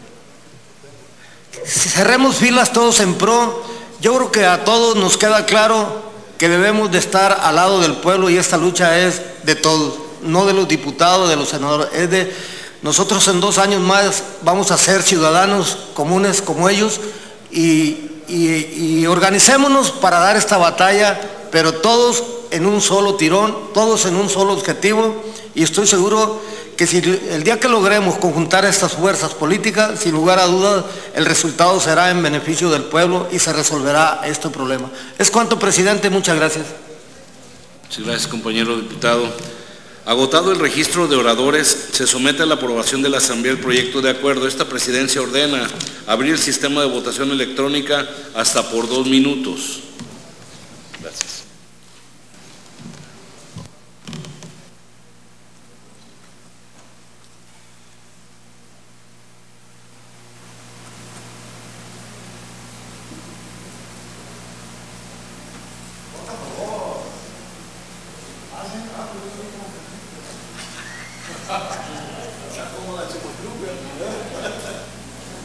todos en pro. Yo creo que a todos nos queda claro que debemos de estar al lado del pueblo, y esta lucha es de todos, no de los diputados, de los senadores, es de nosotros. En 2 años más vamos a ser ciudadanos comunes como ellos, y organicémonos para dar esta batalla, pero todos en un solo tirón, todos en un solo objetivo, y estoy seguro que si el día que logremos conjuntar estas fuerzas políticas, sin lugar a dudas, el resultado será en beneficio del pueblo y se resolverá este problema. Es cuanto, presidente, muchas gracias. Muchas gracias, compañero diputado. Agotado el registro de oradores, se somete a la aprobación de la Asamblea el proyecto de acuerdo. Esta presidencia ordena abrir el sistema de votación electrónica hasta por 2 minutos. Gracias.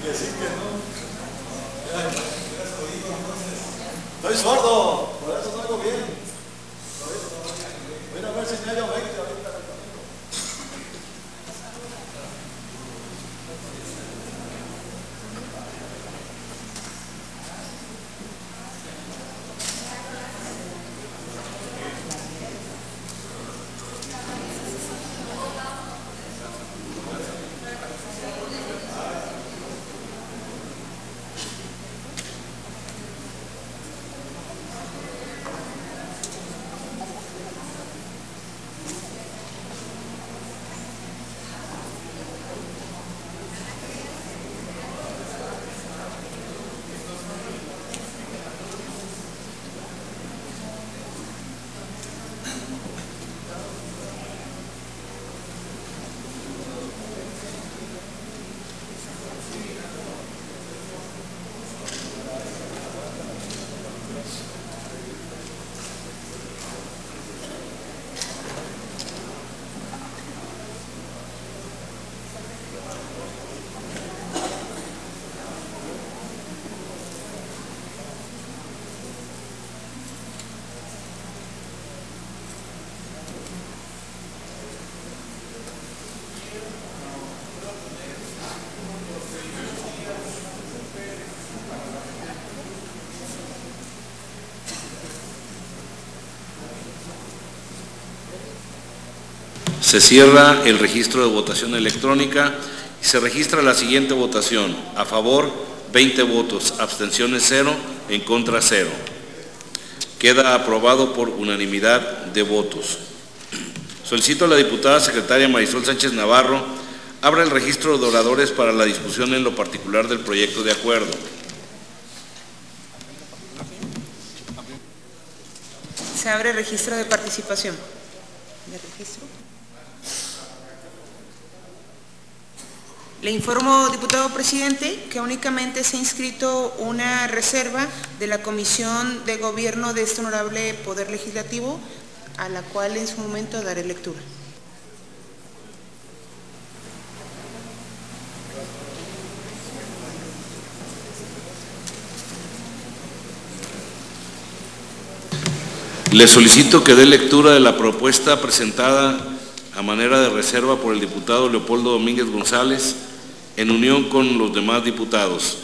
Estoy sordo, por eso no hago bien. Voy a ver si me hallo 20 ahorita. Se cierra el registro de votación electrónica y se registra la siguiente votación. A favor, 20 votos, abstenciones 0, en contra 0. Queda aprobado por unanimidad de votos. Solicito a la diputada secretaria Marisol Sánchez Navarro abra el registro de oradores para la discusión en lo particular del proyecto de acuerdo. Se abre el registro de participación. ¿De registro? Le informo, diputado presidente, que únicamente se ha inscrito una reserva de la Comisión de Gobierno de este honorable Poder Legislativo, a la cual en su momento daré lectura. Le solicito que dé lectura de la propuesta presentada a manera de reserva por el diputado Leopoldo Domínguez González, en unión con los demás diputados.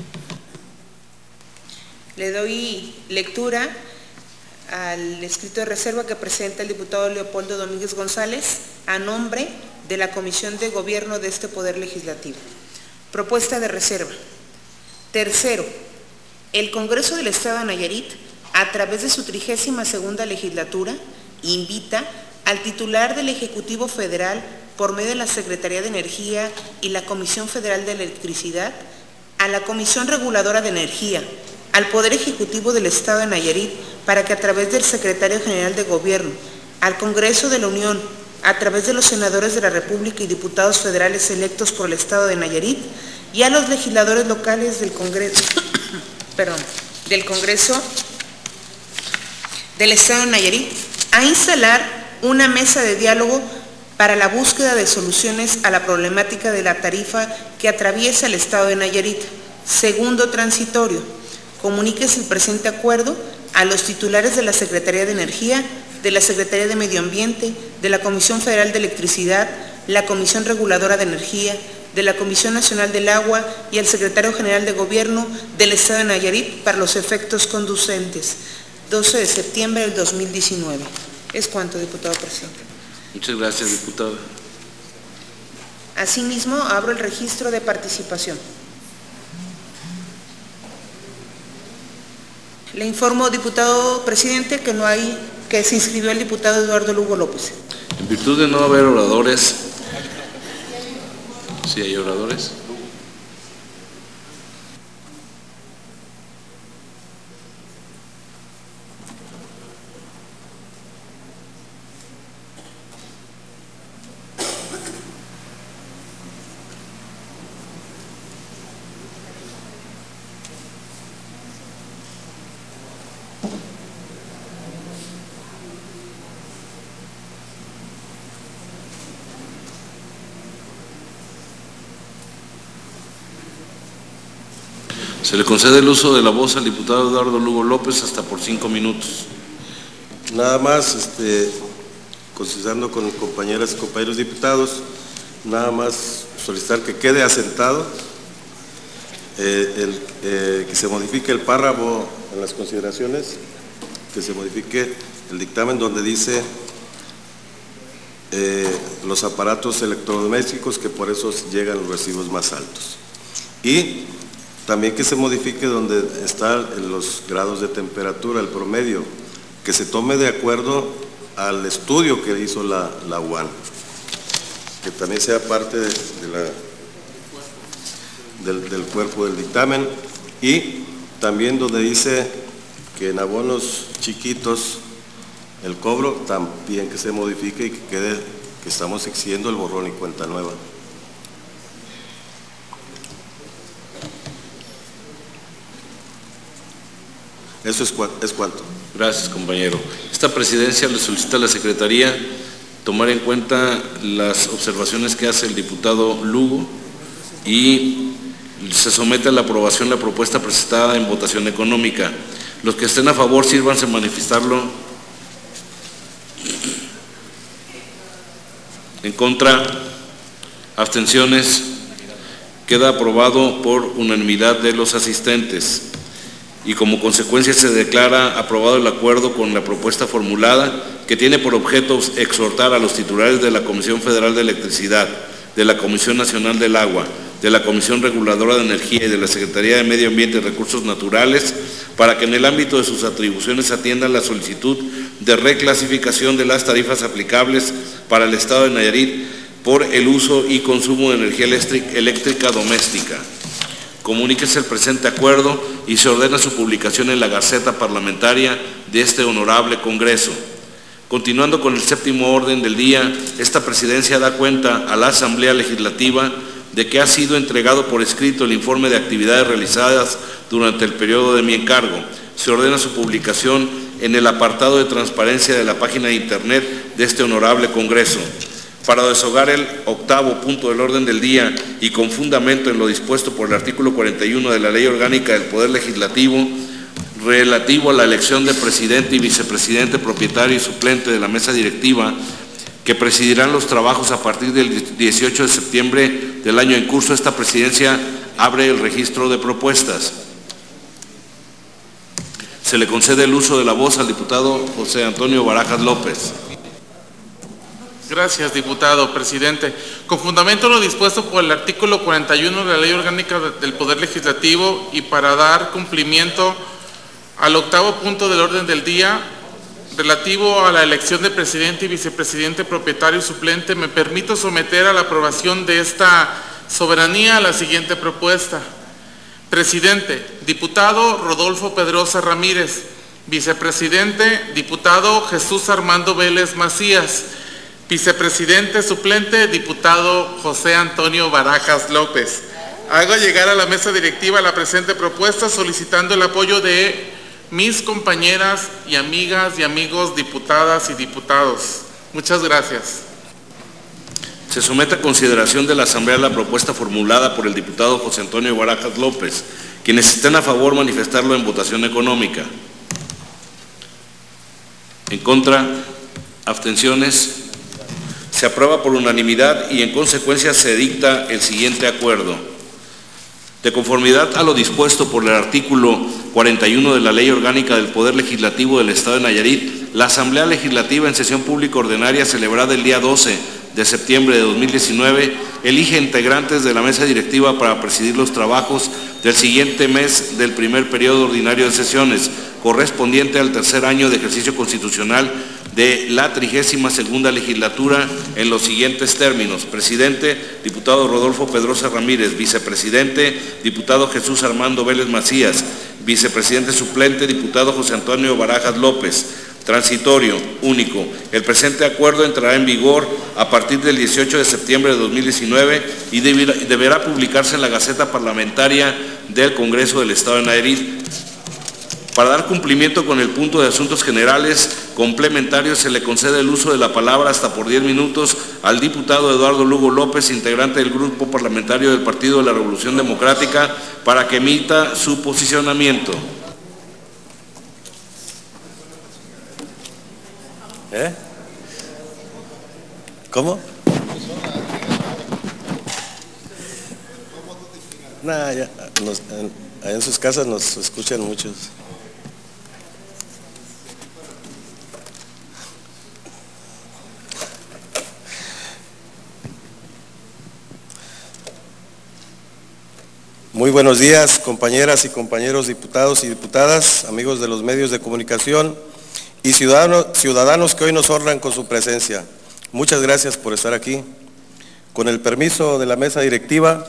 Le doy lectura al escrito de reserva que presenta el diputado Leopoldo Domínguez González a nombre de la Comisión de Gobierno de este Poder Legislativo. Propuesta de reserva. Tercero, el Congreso del Estado de Nayarit, a través de su 32ª legislatura, invita al titular del Ejecutivo Federal, por medio de la Secretaría de Energía y la Comisión Federal de Electricidad, a la Comisión Reguladora de Energía, al Poder Ejecutivo del Estado de Nayarit, para que a través del Secretario General de Gobierno, al Congreso de la Unión, a través de los senadores de la República y diputados federales electos por el Estado de Nayarit, y a los legisladores locales del Congreso, del Congreso del Estado de Nayarit, a instalar una mesa de diálogo para la búsqueda de soluciones a la problemática de la tarifa que atraviesa el Estado de Nayarit. Segundo transitorio, comuníquese el presente acuerdo a los titulares de la Secretaría de Energía, de la Secretaría de Medio Ambiente, de la Comisión Federal de Electricidad, la Comisión Reguladora de Energía, de la Comisión Nacional del Agua y al Secretario General de Gobierno del Estado de Nayarit para los efectos conducentes. 12 de septiembre del 2019. Es cuanto, diputado presidente. Muchas gracias, diputada. Asimismo, abro el registro de participación. Le informo, diputado presidente, que se inscribió el diputado Eduardo Lugo López. En virtud de no haber oradores, ¿sí hay oradores? Se le concede el uso de la voz al diputado Eduardo Lugo López hasta por 5 minutos. Nada más, consultando con compañeras y compañeros diputados, nada más solicitar que quede asentado, que se modifique el párrafo en las consideraciones, que se modifique el dictamen donde dice los aparatos electrodomésticos, que por eso llegan los recibos más altos. Y también que se modifique donde están los grados de temperatura, el promedio, que se tome de acuerdo al estudio que hizo la UAN, que también sea parte del cuerpo del dictamen, y también donde dice que en abonos chiquitos el cobro también que se modifique y que quede que estamos exigiendo el borrón y cuenta nueva. Eso es cuanto. Gracias, compañero. Esta presidencia le solicita a la Secretaría tomar en cuenta las observaciones que hace el diputado Lugo y se somete a la aprobación la propuesta presentada en votación económica. Los que estén a favor, sírvanse manifestarlo. En contra, abstenciones. Queda aprobado por unanimidad de los asistentes. Y como consecuencia se declara aprobado el acuerdo con la propuesta formulada, que tiene por objeto exhortar a los titulares de la Comisión Federal de Electricidad, de la Comisión Nacional del Agua, de la Comisión Reguladora de Energía y de la Secretaría de Medio Ambiente y Recursos Naturales, para que en el ámbito de sus atribuciones atiendan la solicitud de reclasificación de las tarifas aplicables para el Estado de Nayarit por el uso y consumo de energía eléctrica doméstica. Comuníquese el presente acuerdo y se ordena su publicación en la Gaceta Parlamentaria de este honorable Congreso. Continuando con el séptimo orden del día, esta presidencia da cuenta a la Asamblea Legislativa de que ha sido entregado por escrito el informe de actividades realizadas durante el periodo de mi encargo. Se ordena su publicación en el apartado de transparencia de la página de internet de este honorable Congreso. Para desahogar el octavo punto del orden del día y con fundamento en lo dispuesto por el artículo 41 de la Ley Orgánica del Poder Legislativo, relativo a la elección de presidente y vicepresidente propietario y suplente de la mesa directiva, que presidirán los trabajos a partir del 18 de septiembre del año en curso, esta presidencia abre el registro de propuestas. Se le concede el uso de la voz al diputado José Antonio Barajas López. Gracias, diputado presidente. Con fundamento en lo dispuesto por el artículo 41 de la Ley Orgánica del Poder Legislativo y para dar cumplimiento al octavo punto del orden del día, relativo a la elección de presidente y vicepresidente propietario y suplente, me permito someter a la aprobación de esta soberanía a la siguiente propuesta. Presidente, diputado Rodolfo Pedrosa Ramírez. Vicepresidente, diputado Jesús Armando Vélez Macías. Vicepresidente suplente, diputado José Antonio Barajas López. Hago llegar a la mesa directiva la presente propuesta solicitando el apoyo de mis compañeras y amigas y amigos diputadas y diputados. Muchas gracias. Se somete a consideración de la Asamblea la propuesta formulada por el diputado José Antonio Barajas López. Quienes estén a favor, manifestarlo en votación económica. En contra, abstenciones. Se aprueba por unanimidad y en consecuencia se dicta el siguiente acuerdo. De conformidad a lo dispuesto por el artículo 41 de la Ley Orgánica del Poder Legislativo del Estado de Nayarit, la Asamblea Legislativa en sesión pública ordinaria celebrada el día 12 de septiembre de 2019, elige integrantes de la mesa directiva para presidir los trabajos del siguiente mes del primer periodo ordinario de sesiones, correspondiente al tercer año de ejercicio constitucional de la 32ª legislatura en los siguientes términos. Presidente, diputado Rodolfo Pedrosa Ramírez. Vicepresidente, diputado Jesús Armando Vélez Macías. Vicepresidente suplente, diputado José Antonio Barajas López. Transitorio, único. El presente acuerdo entrará en vigor a partir del 18 de septiembre de 2019 y deberá publicarse en la Gaceta Parlamentaria del Congreso del Estado de Nayarit. Para dar cumplimiento con el punto de asuntos generales, Complementario, se le concede el uso de la palabra hasta por 10 minutos al diputado Eduardo Lugo López, integrante del Grupo Parlamentario del Partido de la Revolución Democrática, para que emita su posicionamiento. ¿Cómo? Nah, ya, allá en sus casas nos escuchan muchos. Muy buenos días, compañeras y compañeros diputados y diputadas, amigos de los medios de comunicación y ciudadanos que hoy nos honran con su presencia. Muchas gracias por estar aquí. Con el permiso de la mesa directiva,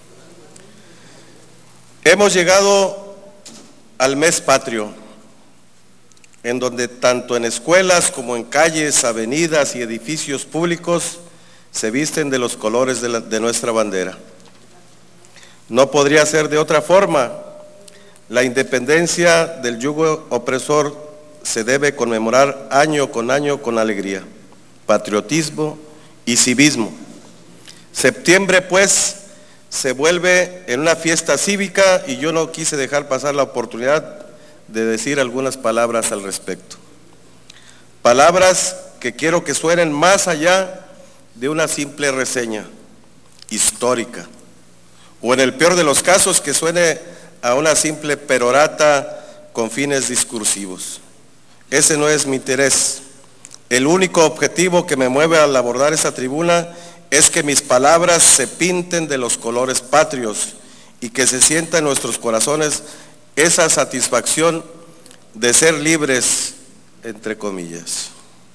hemos llegado al mes patrio, en donde tanto en escuelas como en calles, avenidas y edificios públicos se visten de los colores de nuestra bandera. No podría ser de otra forma. La independencia del yugo opresor se debe conmemorar año con alegría, patriotismo y civismo. Septiembre, pues, se vuelve en una fiesta cívica y yo no quise dejar pasar la oportunidad de decir algunas palabras al respecto. Palabras que quiero que suenen más allá de una simple reseña histórica, o en el peor de los casos que suene a una simple perorata con fines discursivos. Ese no es mi interés. El único objetivo que me mueve al abordar esta tribuna es que mis palabras se pinten de los colores patrios y que se sienta en nuestros corazones esa satisfacción de ser libres, entre comillas.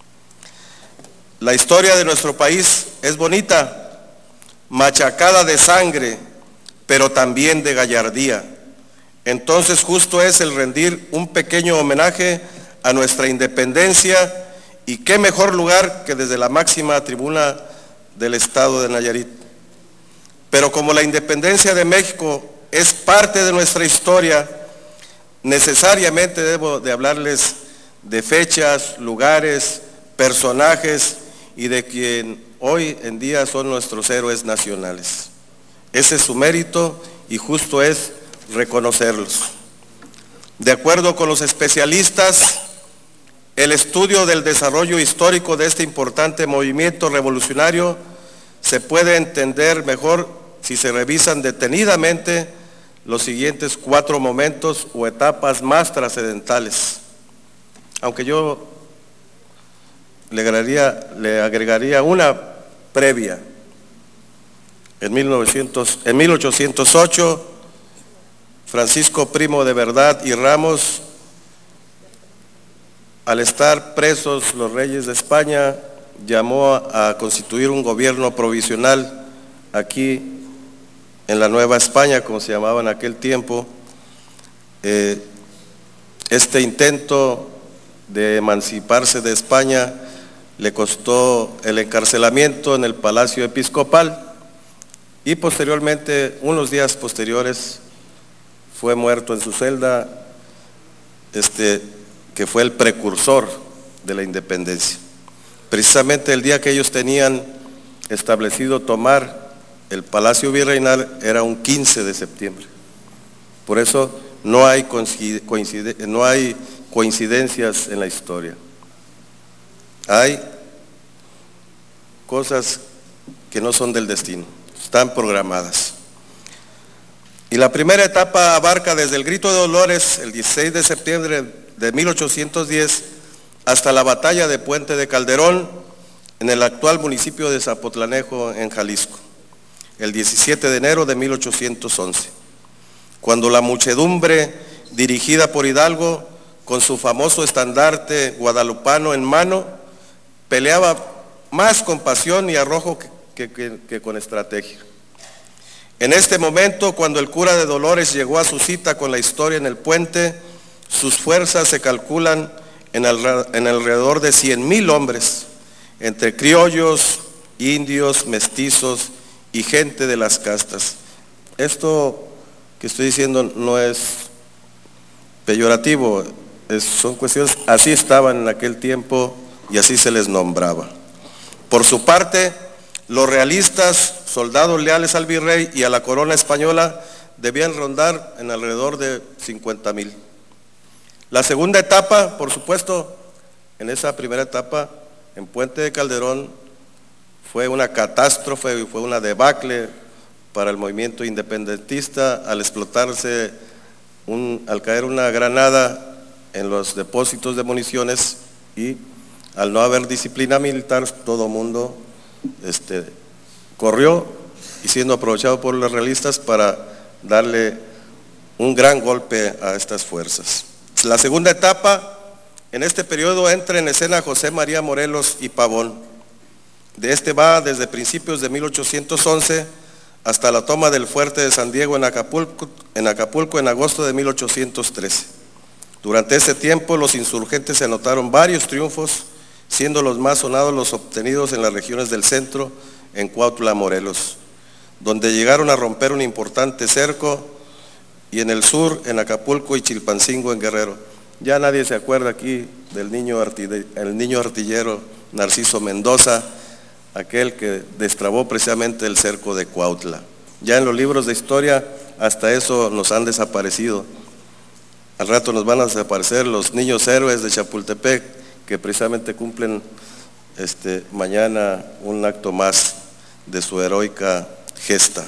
La historia de nuestro país es bonita, machacada de sangre, pero también de gallardía. Entonces justo es el rendir un pequeño homenaje a nuestra independencia, y qué mejor lugar que desde la máxima tribuna del estado de Nayarit. Pero como la independencia de México es parte de nuestra historia, necesariamente debo de hablarles de fechas, lugares, personajes y de quien hoy en día son nuestros héroes nacionales. Ese es su mérito y justo es reconocerlos. De acuerdo con los especialistas, el estudio del desarrollo histórico de este importante movimiento revolucionario se puede entender mejor si se revisan detenidamente los siguientes 4 momentos o etapas más trascendentales. Aunque yo le agregaría una previa. En 1808, Francisco Primo de Verdad y Ramos, al estar presos los reyes de España, llamó a constituir un gobierno provisional aquí en la Nueva España, como se llamaba en aquel tiempo. Este intento de emanciparse de España le costó el encarcelamiento en el Palacio Episcopal y posteriormente, unos días posteriores, fue muerto en su celda, que fue el precursor de la independencia. Precisamente el día que ellos tenían establecido tomar el Palacio Virreinal era un 15 de septiembre. Por eso no hay coincidencias en la historia. Hay cosas que no son del destino, están programadas. Y la primera etapa abarca desde el Grito de Dolores, el 16 de septiembre de 1810, hasta la batalla de Puente de Calderón, en el actual municipio de Zapotlanejo, en Jalisco, el 17 de enero de 1811, cuando la muchedumbre dirigida por Hidalgo, con su famoso estandarte guadalupano en mano, peleaba más con pasión y arrojo que con estrategia. En este momento, cuando el cura de Dolores llegó a su cita con la historia en el puente, sus fuerzas se calculan en alrededor de 100,000 hombres, entre criollos, indios, mestizos y gente de las castas. Esto que estoy diciendo no es peyorativo, son cuestiones, así estaban en aquel tiempo y así se les nombraba. Por su parte, los realistas, soldados leales al virrey y a la corona española, debían rondar en alrededor de 50,000. La segunda etapa, por supuesto, en esa primera etapa, en Puente de Calderón, fue una catástrofe, fue una debacle para el movimiento independentista al explotarse, al caer una granada en los depósitos de municiones y al no haber disciplina militar, todo el mundo corrió y siendo aprovechado por los realistas para darle un gran golpe a estas fuerzas. La segunda etapa, en este periodo entra en escena José María Morelos y Pavón. De este va desde principios de 1811 hasta la toma del fuerte de San Diego en Acapulco en agosto de 1813. Durante ese tiempo los insurgentes se anotaron varios triunfos, siendo los más sonados los obtenidos en las regiones del centro, en Cuautla, Morelos, donde llegaron a romper un importante cerco, y en el sur, en Acapulco y Chilpancingo, en Guerrero. Ya nadie se acuerda aquí del niño artillero Narciso Mendoza, aquel que destrabó precisamente el cerco de Cuautla. Ya en los libros de historia hasta eso nos han desaparecido. Al rato nos van a desaparecer los niños héroes de Chapultepec, que precisamente cumplen mañana un acto más de su heroica gesta.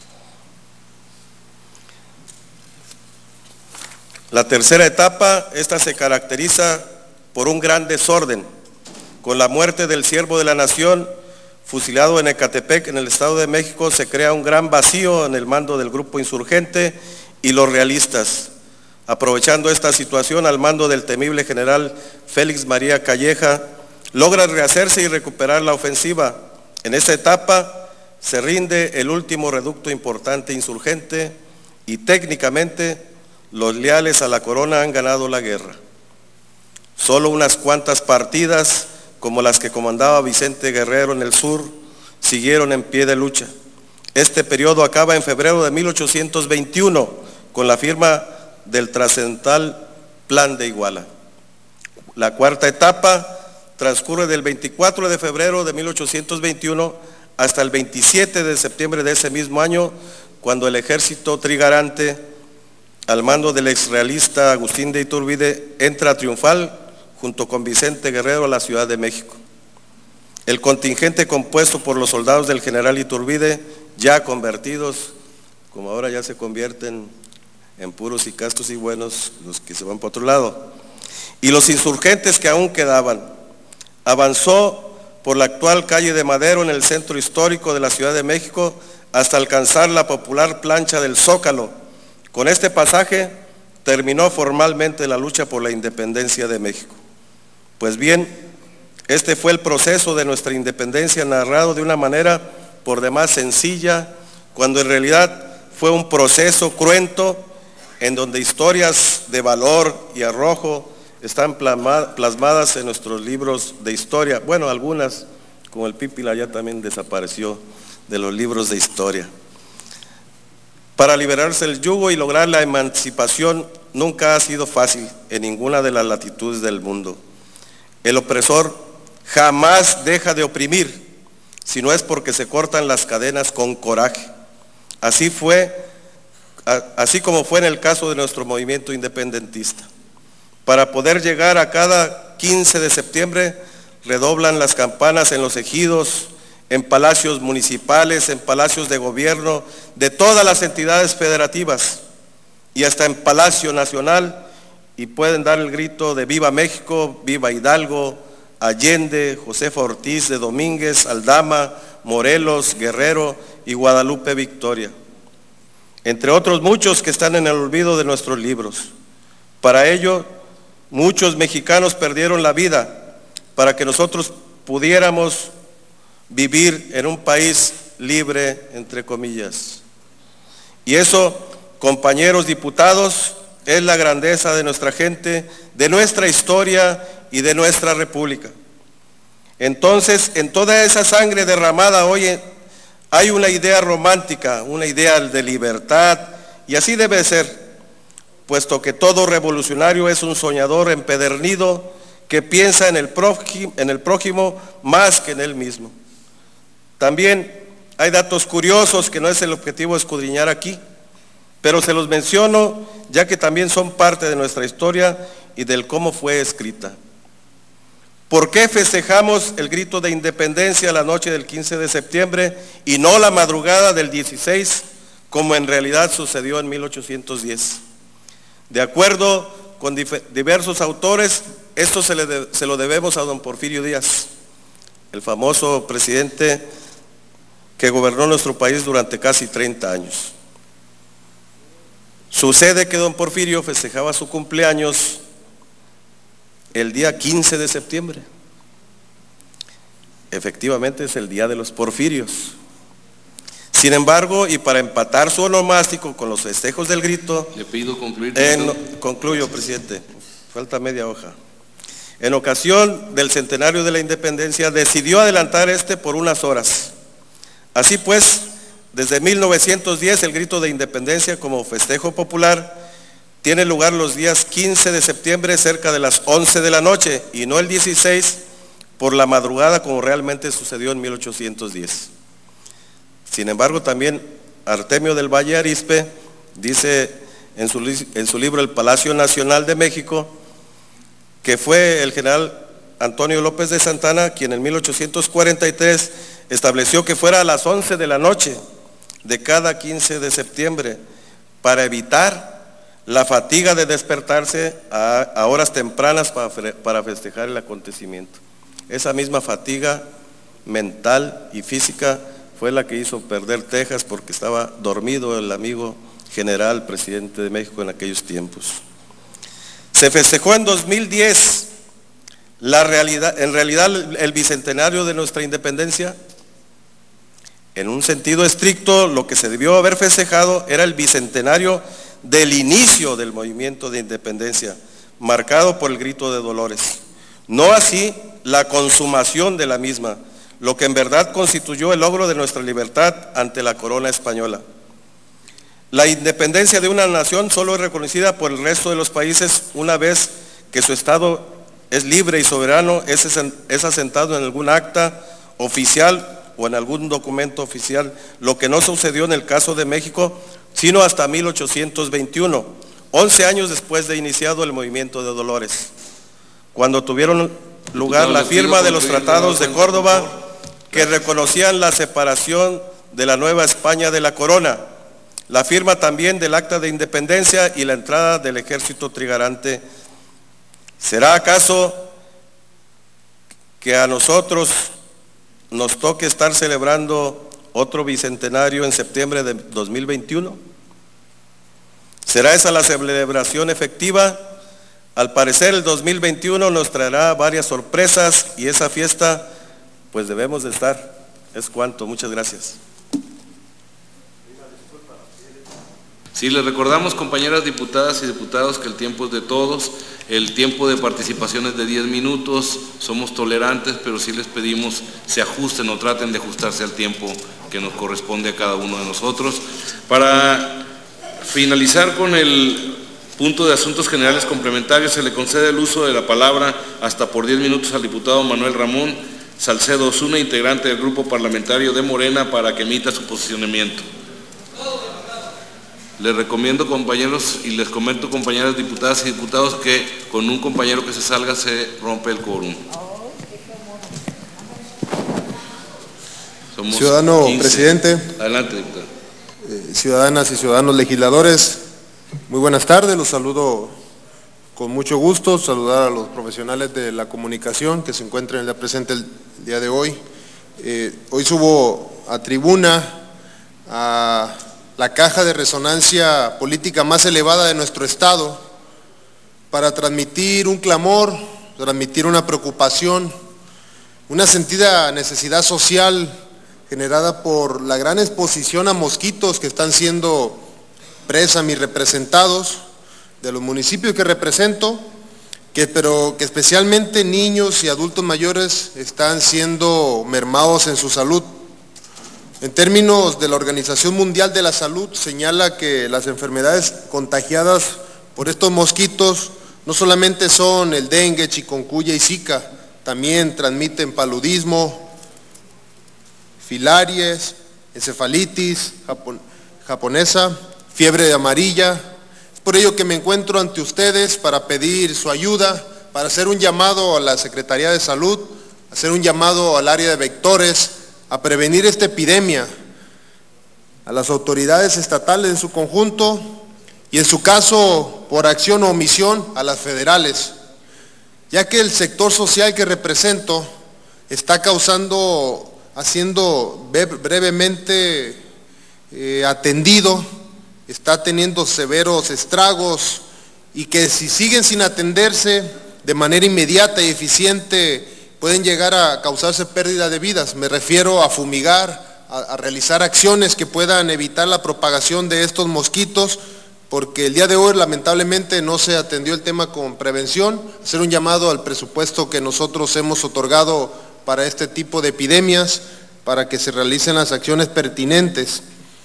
La tercera etapa, esta se caracteriza por un gran desorden. Con la muerte del siervo de la nación, fusilado en Ecatepec, en el Estado de México, se crea un gran vacío en el mando del grupo insurgente y los realistas. Aprovechando esta situación, al mando del temible general Félix María Calleja, logra rehacerse y recuperar la ofensiva. En esta etapa se rinde el último reducto importante insurgente y técnicamente los leales a la corona han ganado la guerra. Solo unas cuantas partidas, como las que comandaba Vicente Guerrero en el sur, siguieron en pie de lucha. Este periodo acaba en febrero de 1821 con la firma del trascendental Plan de Iguala. La cuarta etapa transcurre del 24 de febrero de 1821 hasta el 27 de septiembre de ese mismo año, cuando el ejército trigarante, al mando del exrealista Agustín de Iturbide, entra triunfal junto con Vicente Guerrero a la Ciudad de México. El contingente compuesto por los soldados del general Iturbide, ya convertidos, como ahora ya se convierten en puros y castos y buenos los que se van para otro lado, y los insurgentes que aún quedaban, avanzó por la actual calle de Madero en el centro histórico de la Ciudad de México hasta alcanzar la popular plancha del Zócalo. Con este pasaje terminó formalmente la lucha por la independencia de México. Pues bien, este fue el proceso de nuestra independencia narrado de una manera por demás sencilla, cuando en realidad fue un proceso cruento en donde historias de valor y arrojo están plasmadas en nuestros libros de historia. Bueno, algunas, como el Pípila, ya también desapareció de los libros de historia. Para liberarse del yugo y lograr la emancipación nunca ha sido fácil en ninguna de las latitudes del mundo. El opresor jamás deja de oprimir, si no es porque se cortan las cadenas con coraje. Así como fue en el caso de nuestro movimiento independentista. Para poder llegar a cada 15 de septiembre, redoblan las campanas en los ejidos, en palacios municipales, en palacios de gobierno, de todas las entidades federativas y hasta en Palacio Nacional, y pueden dar el grito de Viva México, Viva Hidalgo, Allende, Josefa Ortiz de Domínguez, Aldama, Morelos, Guerrero y Guadalupe Victoria, entre otros muchos que están en el olvido de nuestros libros. Para ello, muchos mexicanos perdieron la vida para que nosotros pudiéramos vivir en un país libre, entre comillas. Y eso, compañeros diputados, es la grandeza de nuestra gente, de nuestra historia y de nuestra república. Entonces, en toda esa sangre derramada hoy hay una idea romántica, una idea de libertad, y así debe ser, puesto que todo revolucionario es un soñador empedernido que piensa en el prójimo más que en él mismo. También hay datos curiosos que no es el objetivo escudriñar aquí, pero se los menciono ya que también son parte de nuestra historia y del cómo fue escrita. ¿Por qué festejamos el grito de independencia la noche del 15 de septiembre y no la madrugada del 16, como en realidad sucedió en 1810? De acuerdo con diversos autores, esto se lo debemos a don Porfirio Díaz, el famoso presidente que gobernó nuestro país durante casi 30 años. Sucede que don Porfirio festejaba su cumpleaños el día 15 de septiembre. Efectivamente es el día de los Porfirios. Sin embargo, y para empatar su onomástico con los festejos del grito, le pido concluir. Concluyo, presidente, falta media hoja. En ocasión del centenario de la independencia, decidió adelantar por unas horas. Así pues, desde 1910 el grito de independencia como festejo popular tiene lugar los días 15 de septiembre cerca de las 11 de la noche y no el 16 por la madrugada como realmente sucedió en 1810. Sin embargo, también Artemio del Valle Arizpe dice en su libro El Palacio Nacional de México que fue el general Antonio López de Santana quien en 1843 estableció que fuera a las 11 de la noche de cada 15 de septiembre para evitar la fatiga de despertarse a horas tempranas para festejar el acontecimiento. Esa misma fatiga mental y física fue la que hizo perder Texas porque estaba dormido el amigo general, presidente de México en aquellos tiempos. Se festejó en 2010 en realidad el bicentenario de nuestra independencia. En un sentido estricto, lo que se debió haber festejado era el bicentenario del inicio del movimiento de independencia, marcado por el grito de Dolores. No así la consumación de la misma, lo que en verdad constituyó el logro de nuestra libertad ante la corona española. La independencia de una nación solo es reconocida por el resto de los países una vez que su Estado es libre y soberano, es asentado en algún acta oficial o en algún documento oficial, lo que no sucedió en el caso de México, sino hasta 1821, 11 años después de iniciado el movimiento de Dolores, cuando tuvieron lugar la firma de los tratados de Córdoba que reconocían la separación de la Nueva España de la corona, la firma también del Acta de Independencia y la entrada del ejército trigarante. ¿Será acaso que a nosotros nos toque estar celebrando otro bicentenario en septiembre de 2021? ¿Será esa la celebración efectiva? Al parecer el 2021 nos traerá varias sorpresas y esa fiesta pues debemos de estar. Es cuanto, muchas gracias. Sí, les recordamos, compañeras diputadas y diputados, que el tiempo es de todos, el tiempo de participación es de 10 minutos, somos tolerantes, pero sí les pedimos se ajusten o traten de ajustarse al tiempo que nos corresponde a cada uno de nosotros. Para finalizar con el punto de asuntos generales complementarios, se le concede el uso de la palabra hasta por 10 minutos al diputado Manuel Ramón Salcedo Osuna, integrante del Grupo Parlamentario de Morena, para que emita su posicionamiento. Les recomiendo, compañeros, y les comento, compañeras diputadas y diputados, que con un compañero que se salga se rompe el quórum. Somos Ciudadano 15. presidente. Adelante, diputado. Ciudadanas y ciudadanos legisladores, muy buenas tardes, los saludo con mucho gusto, saludar a los profesionales de la comunicación que se encuentran en la presente el día de hoy. Hoy subo a tribuna a la caja de resonancia política más elevada de nuestro Estado para transmitir un clamor, transmitir una preocupación, una sentida necesidad social generada por la gran exposición a mosquitos que están siendo presa mis representados de los municipios que represento, pero que especialmente niños y adultos mayores están siendo mermados en su salud. En términos de la Organización Mundial de la Salud, señala que las enfermedades contagiadas por estos mosquitos no solamente son el dengue, chikungunya y zika, también transmiten paludismo, filaries, encefalitis japonesa, fiebre amarilla. Es por ello que me encuentro ante ustedes para pedir su ayuda, para hacer un llamado a la Secretaría de Salud, hacer un llamado al área de vectores, a prevenir esta epidemia, a las autoridades estatales en su conjunto y en su caso, por acción o omisión, a las federales, ya que el sector social que represento está siendo brevemente atendido, está teniendo severos estragos y que si siguen sin atenderse de manera inmediata y eficiente pueden llegar a causarse pérdida de vidas. Me refiero a fumigar, a realizar acciones que puedan evitar la propagación de estos mosquitos, porque el día de hoy lamentablemente no se atendió el tema con prevención. Hacer un llamado al presupuesto que nosotros hemos otorgado para este tipo de epidemias, para que se realicen las acciones pertinentes.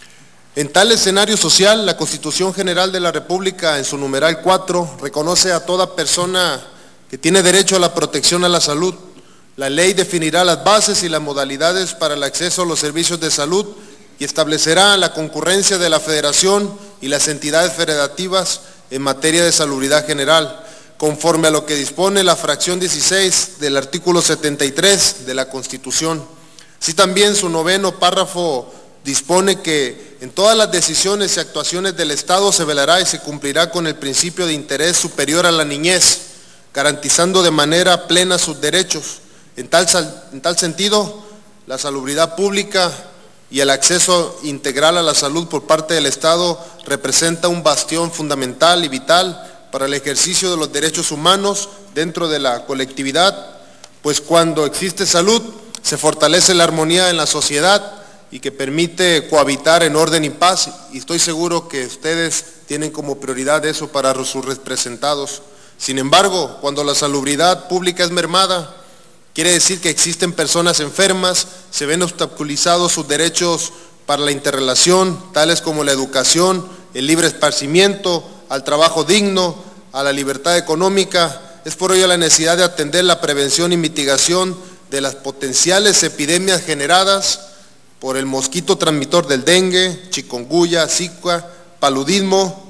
En tal escenario social, la Constitución General de la República, en su numeral 4, reconoce a toda persona que tiene derecho a la protección a la salud. La ley definirá las bases y las modalidades para el acceso a los servicios de salud y establecerá la concurrencia de la Federación y las entidades federativas en materia de salubridad general, conforme a lo que dispone la fracción 16 del artículo 73 de la Constitución. Así también su 9º párrafo dispone que en todas las decisiones y actuaciones del Estado se velará y se cumplirá con el principio de interés superior a la niñez, garantizando de manera plena sus derechos. En tal sentido, la salubridad pública y el acceso integral a la salud por parte del Estado representa un bastión fundamental y vital para el ejercicio de los derechos humanos dentro de la colectividad, pues cuando existe salud se fortalece la armonía en la sociedad y que permite cohabitar en orden y paz, y estoy seguro que ustedes tienen como prioridad eso para sus representados. Sin embargo, cuando la salubridad pública es mermada, quiere decir que existen personas enfermas, se ven obstaculizados sus derechos para la interrelación, tales como la educación, el libre esparcimiento, al trabajo digno, a la libertad económica. Es por ello la necesidad de atender la prevención y mitigación de las potenciales epidemias generadas por el mosquito transmisor del dengue, chikungunya, zika, paludismo,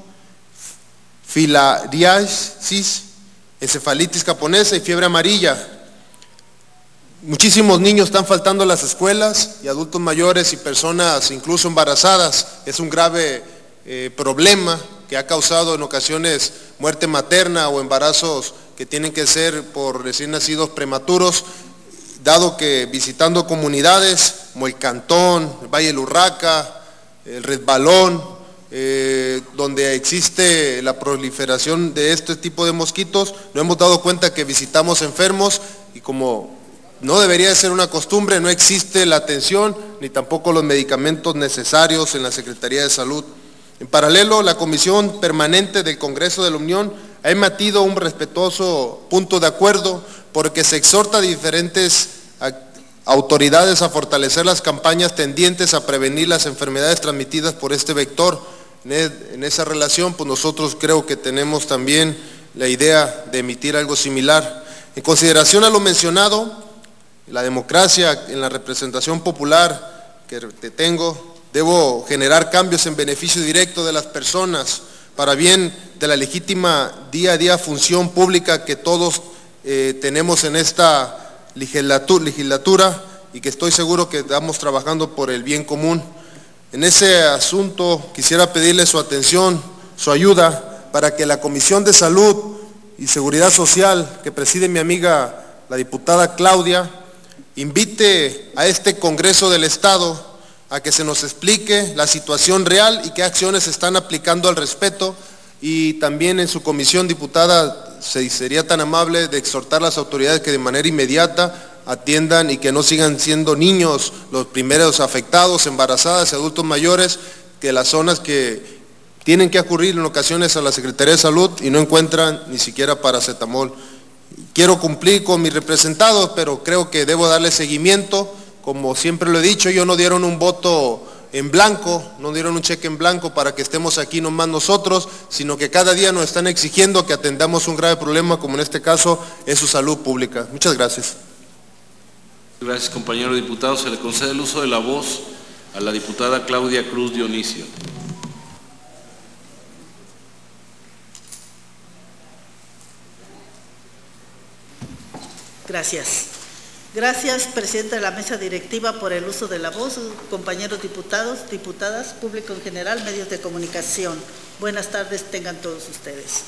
filariasis, encefalitis japonesa y fiebre amarilla. Muchísimos niños están faltando a las escuelas y adultos mayores y personas incluso embarazadas. Es un grave problema que ha causado en ocasiones muerte materna o embarazos que tienen que ser por recién nacidos prematuros, dado que visitando comunidades como el Cantón, el Valle del Urraca, el Resbalón, donde existe la proliferación de este tipo de mosquitos, nos hemos dado cuenta que visitamos enfermos y como no debería de ser una costumbre, no existe la atención ni tampoco los medicamentos necesarios en la Secretaría de Salud. En paralelo, la Comisión Permanente del Congreso de la Unión ha emitido un respetuoso punto de acuerdo porque se exhorta a diferentes autoridades a fortalecer las campañas tendientes a prevenir las enfermedades transmitidas por este vector. En esa relación, pues nosotros creo que tenemos también la idea de emitir algo similar. En consideración a lo mencionado, la democracia en la representación popular que tengo, debo generar cambios en beneficio directo de las personas para bien de la legítima día a día función pública que todos tenemos en esta legislatura y que estoy seguro que estamos trabajando por el bien común. En ese asunto quisiera pedirle su atención, su ayuda para que la Comisión de Salud y Seguridad Social que preside mi amiga la diputada Claudia invite a este Congreso del Estado a que se nos explique la situación real y qué acciones se están aplicando al respecto, y también en su comisión, diputada, sería tan amable de exhortar a las autoridades que de manera inmediata atiendan y que no sigan siendo niños los primeros afectados, embarazadas y adultos mayores, que las zonas que tienen que acudir en ocasiones a la Secretaría de Salud y no encuentran ni siquiera paracetamol. Quiero cumplir con mis representados, pero creo que debo darle seguimiento. Como siempre lo he dicho, ellos no dieron un voto en blanco, no dieron un cheque en blanco para que estemos aquí nomás nosotros, sino que cada día nos están exigiendo que atendamos un grave problema, como en este caso es su salud pública. Muchas gracias. Gracias, compañero diputado. Se le concede el uso de la voz a la diputada Claudia Cruz Dionisio. Gracias. Gracias, presidente de la mesa directiva, por el uso de la voz, compañeros diputados, diputadas, público en general, medios de comunicación. Buenas tardes tengan todos ustedes.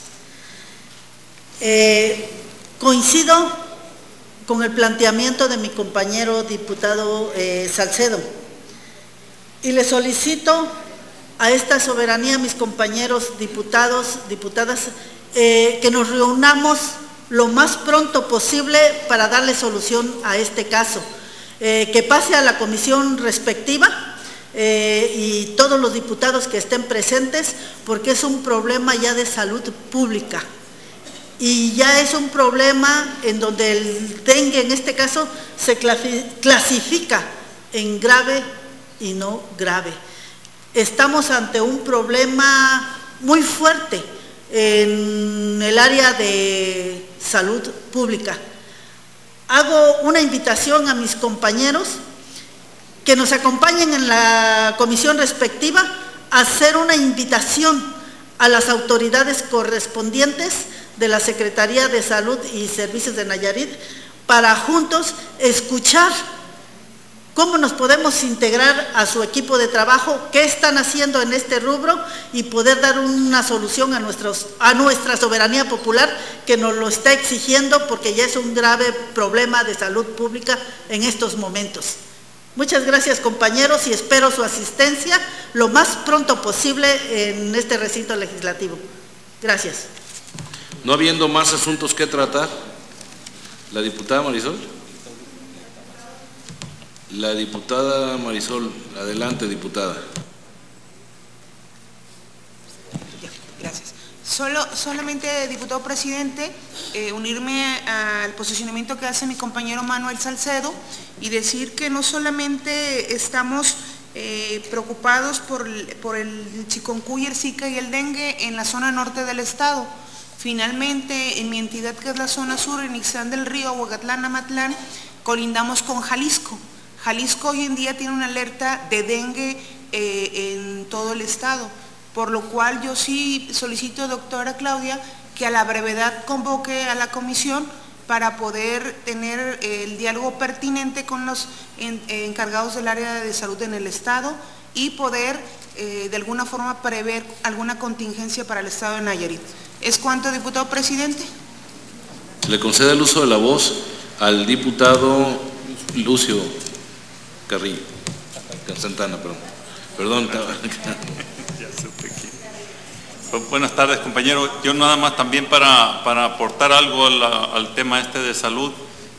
Coincido con el planteamiento de mi compañero diputado Salcedo y le solicito a esta soberanía, mis compañeros diputados, diputadas, que nos reunamos lo más pronto posible para darle solución a este caso, que pase a la comisión respectiva y todos los diputados que estén presentes, porque es un problema ya de salud pública y ya es un problema en donde el dengue en este caso se clasifica en grave y no grave. Estamos ante un problema muy fuerte en el área de salud pública. Hago una invitación a mis compañeros que nos acompañen en la comisión respectiva a hacer una invitación a las autoridades correspondientes de la Secretaría de Salud y Servicios de Nayarit para juntos escuchar cómo nos podemos integrar a su equipo de trabajo, qué están haciendo en este rubro y poder dar una solución a nuestra soberanía popular que nos lo está exigiendo, porque ya es un grave problema de salud pública en estos momentos. Muchas gracias, compañeros, y espero su asistencia lo más pronto posible en este recinto legislativo. Gracias. No habiendo más asuntos que tratar, la diputada Marisol. La diputada Marisol, adelante, diputada. Gracias. Solamente, diputado presidente, unirme al posicionamiento que hace mi compañero Manuel Salcedo y decir que no solamente estamos preocupados por el chikungunya, el zika y el dengue en la zona norte del estado. Finalmente, en mi entidad, que es la zona sur, en Ixtlán del Río, Huehuetlán, Amatlán, colindamos con Jalisco. Jalisco hoy en día tiene una alerta de dengue en todo el estado, por lo cual yo sí solicito, doctora Claudia, que a la brevedad convoque a la comisión para poder tener el diálogo pertinente con los encargados del área de salud en el estado y poder de alguna forma prever alguna contingencia para el estado de Nayarit. ¿Es cuanto, diputado presidente? Le concedo el uso de la voz al diputado Lucio Carrillo, Santana, perdón. Buenas tardes, compañero. Yo nada más también para aportar algo al tema este de salud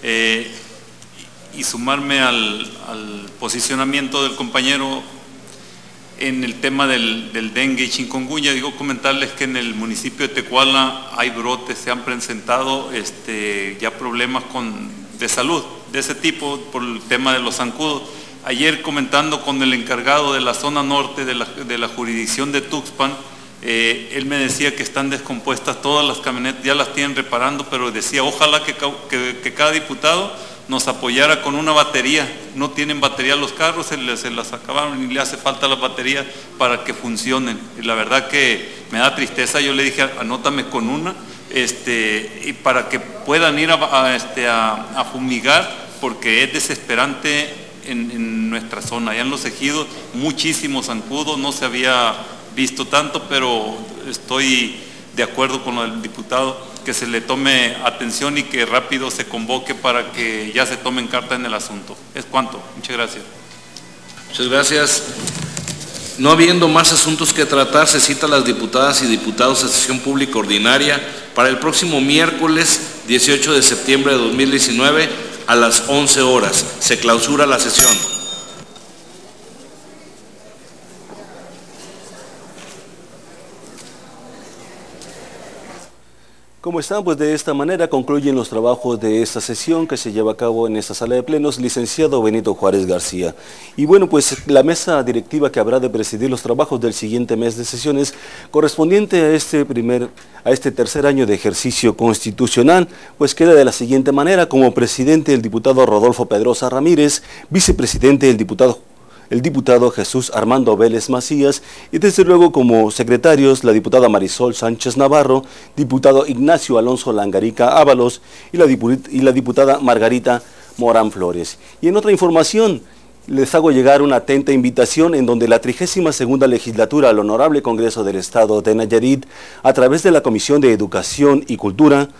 y sumarme al posicionamiento del compañero en el tema del dengue y chikungunya. Digo, comentarles que en el municipio de Tecuala hay brotes, se han presentado ya problemas de salud de ese tipo por el tema de los zancudos. Ayer, comentando con el encargado de la zona norte de la jurisdicción de Tuxpan, él me decía que están descompuestas todas las camionetas, ya las tienen reparando, pero decía, ojalá que cada diputado nos apoyara con una batería. No tienen batería los carros, se las acabaron y le hace falta la batería para que funcionen. Y la verdad que me da tristeza. Yo le dije, anótame con una, y para que puedan ir a fumigar, porque es desesperante en nuestra zona. Allá en Los Ejidos, muchísimos zancudos, no se había visto tanto, pero estoy de acuerdo con el diputado que se le tome atención y que rápido se convoque para que ya se tomen carta en el asunto. Es cuanto. Muchas gracias. Muchas gracias. No habiendo más asuntos que tratar, se cita a las diputadas y diputados a sesión pública ordinaria para el próximo miércoles 18 de septiembre de 2019 a las 11 horas. Se clausura la sesión. ¿Cómo están? Pues de esta manera concluyen los trabajos de esta sesión que se lleva a cabo en esta sala de plenos, licenciado Benito Juárez García. Y bueno, pues la mesa directiva que habrá de presidir los trabajos del siguiente mes de sesiones correspondiente a este tercer año de ejercicio constitucional, pues queda de la siguiente manera: como presidente el diputado Rodolfo Pedrosa Ramírez, vicepresidente el diputado Jesús Armando Vélez Macías, y desde luego como secretarios la diputada Marisol Sánchez Navarro, diputado Ignacio Alonso Langarica Ábalos y la diputada Margarita Morán Flores. Y en otra información, les hago llegar una atenta invitación en donde la 32ª legislatura al Honorable Congreso del Estado de Nayarit, a través de la Comisión de Educación y Cultura,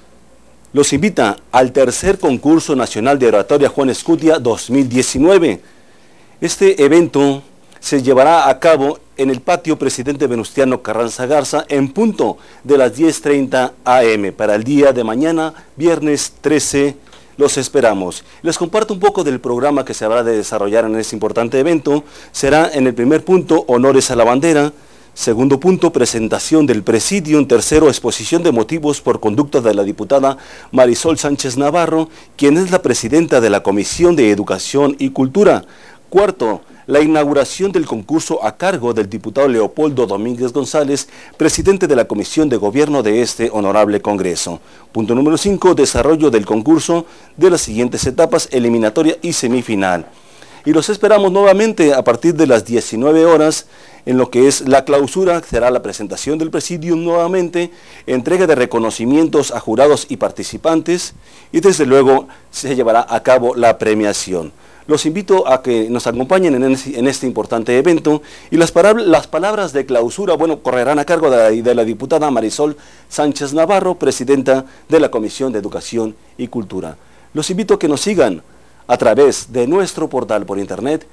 los invita al tercer concurso nacional de oratoria Juan Escutia 2019. Este evento se llevará a cabo en el patio Presidente Venustiano Carranza Garza en punto de las 10:30 am para el día de mañana, viernes 13. Los esperamos. Les comparto un poco del programa que se habrá de desarrollar en este importante evento. Será en el primer punto, honores a la bandera. Segundo punto, presentación del presidium. Tercero, exposición de motivos por conducta de la diputada Marisol Sánchez Navarro, quien es la presidenta de la Comisión de Educación y Cultura. Cuarto, la inauguración del concurso a cargo del diputado Leopoldo Domínguez González, presidente de la Comisión de Gobierno de este honorable Congreso. Punto número 5, desarrollo del concurso de las siguientes etapas, eliminatoria y semifinal. Y los esperamos nuevamente a partir de las 19 horas en lo que es la clausura. Será la presentación del presidium nuevamente, entrega de reconocimientos a jurados y participantes, y desde luego se llevará a cabo la premiación. Los invito a que nos acompañen en este importante evento, y las palabras de clausura, bueno, correrán a cargo de la diputada Marisol Sánchez Navarro, presidenta de la Comisión de Educación y Cultura. Los invito a que nos sigan a través de nuestro portal por internet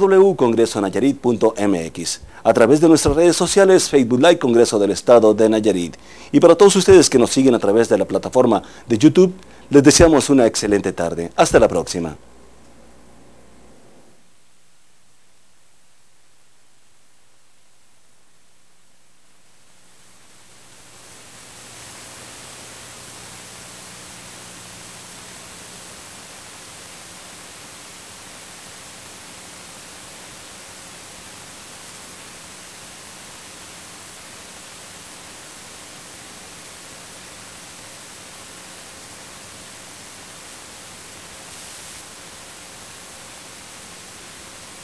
www.congresonayarit.mx, a través de nuestras redes sociales, Facebook Live Congreso del Estado de Nayarit. Y para todos ustedes que nos siguen a través de la plataforma de YouTube, les deseamos una excelente tarde. Hasta la próxima.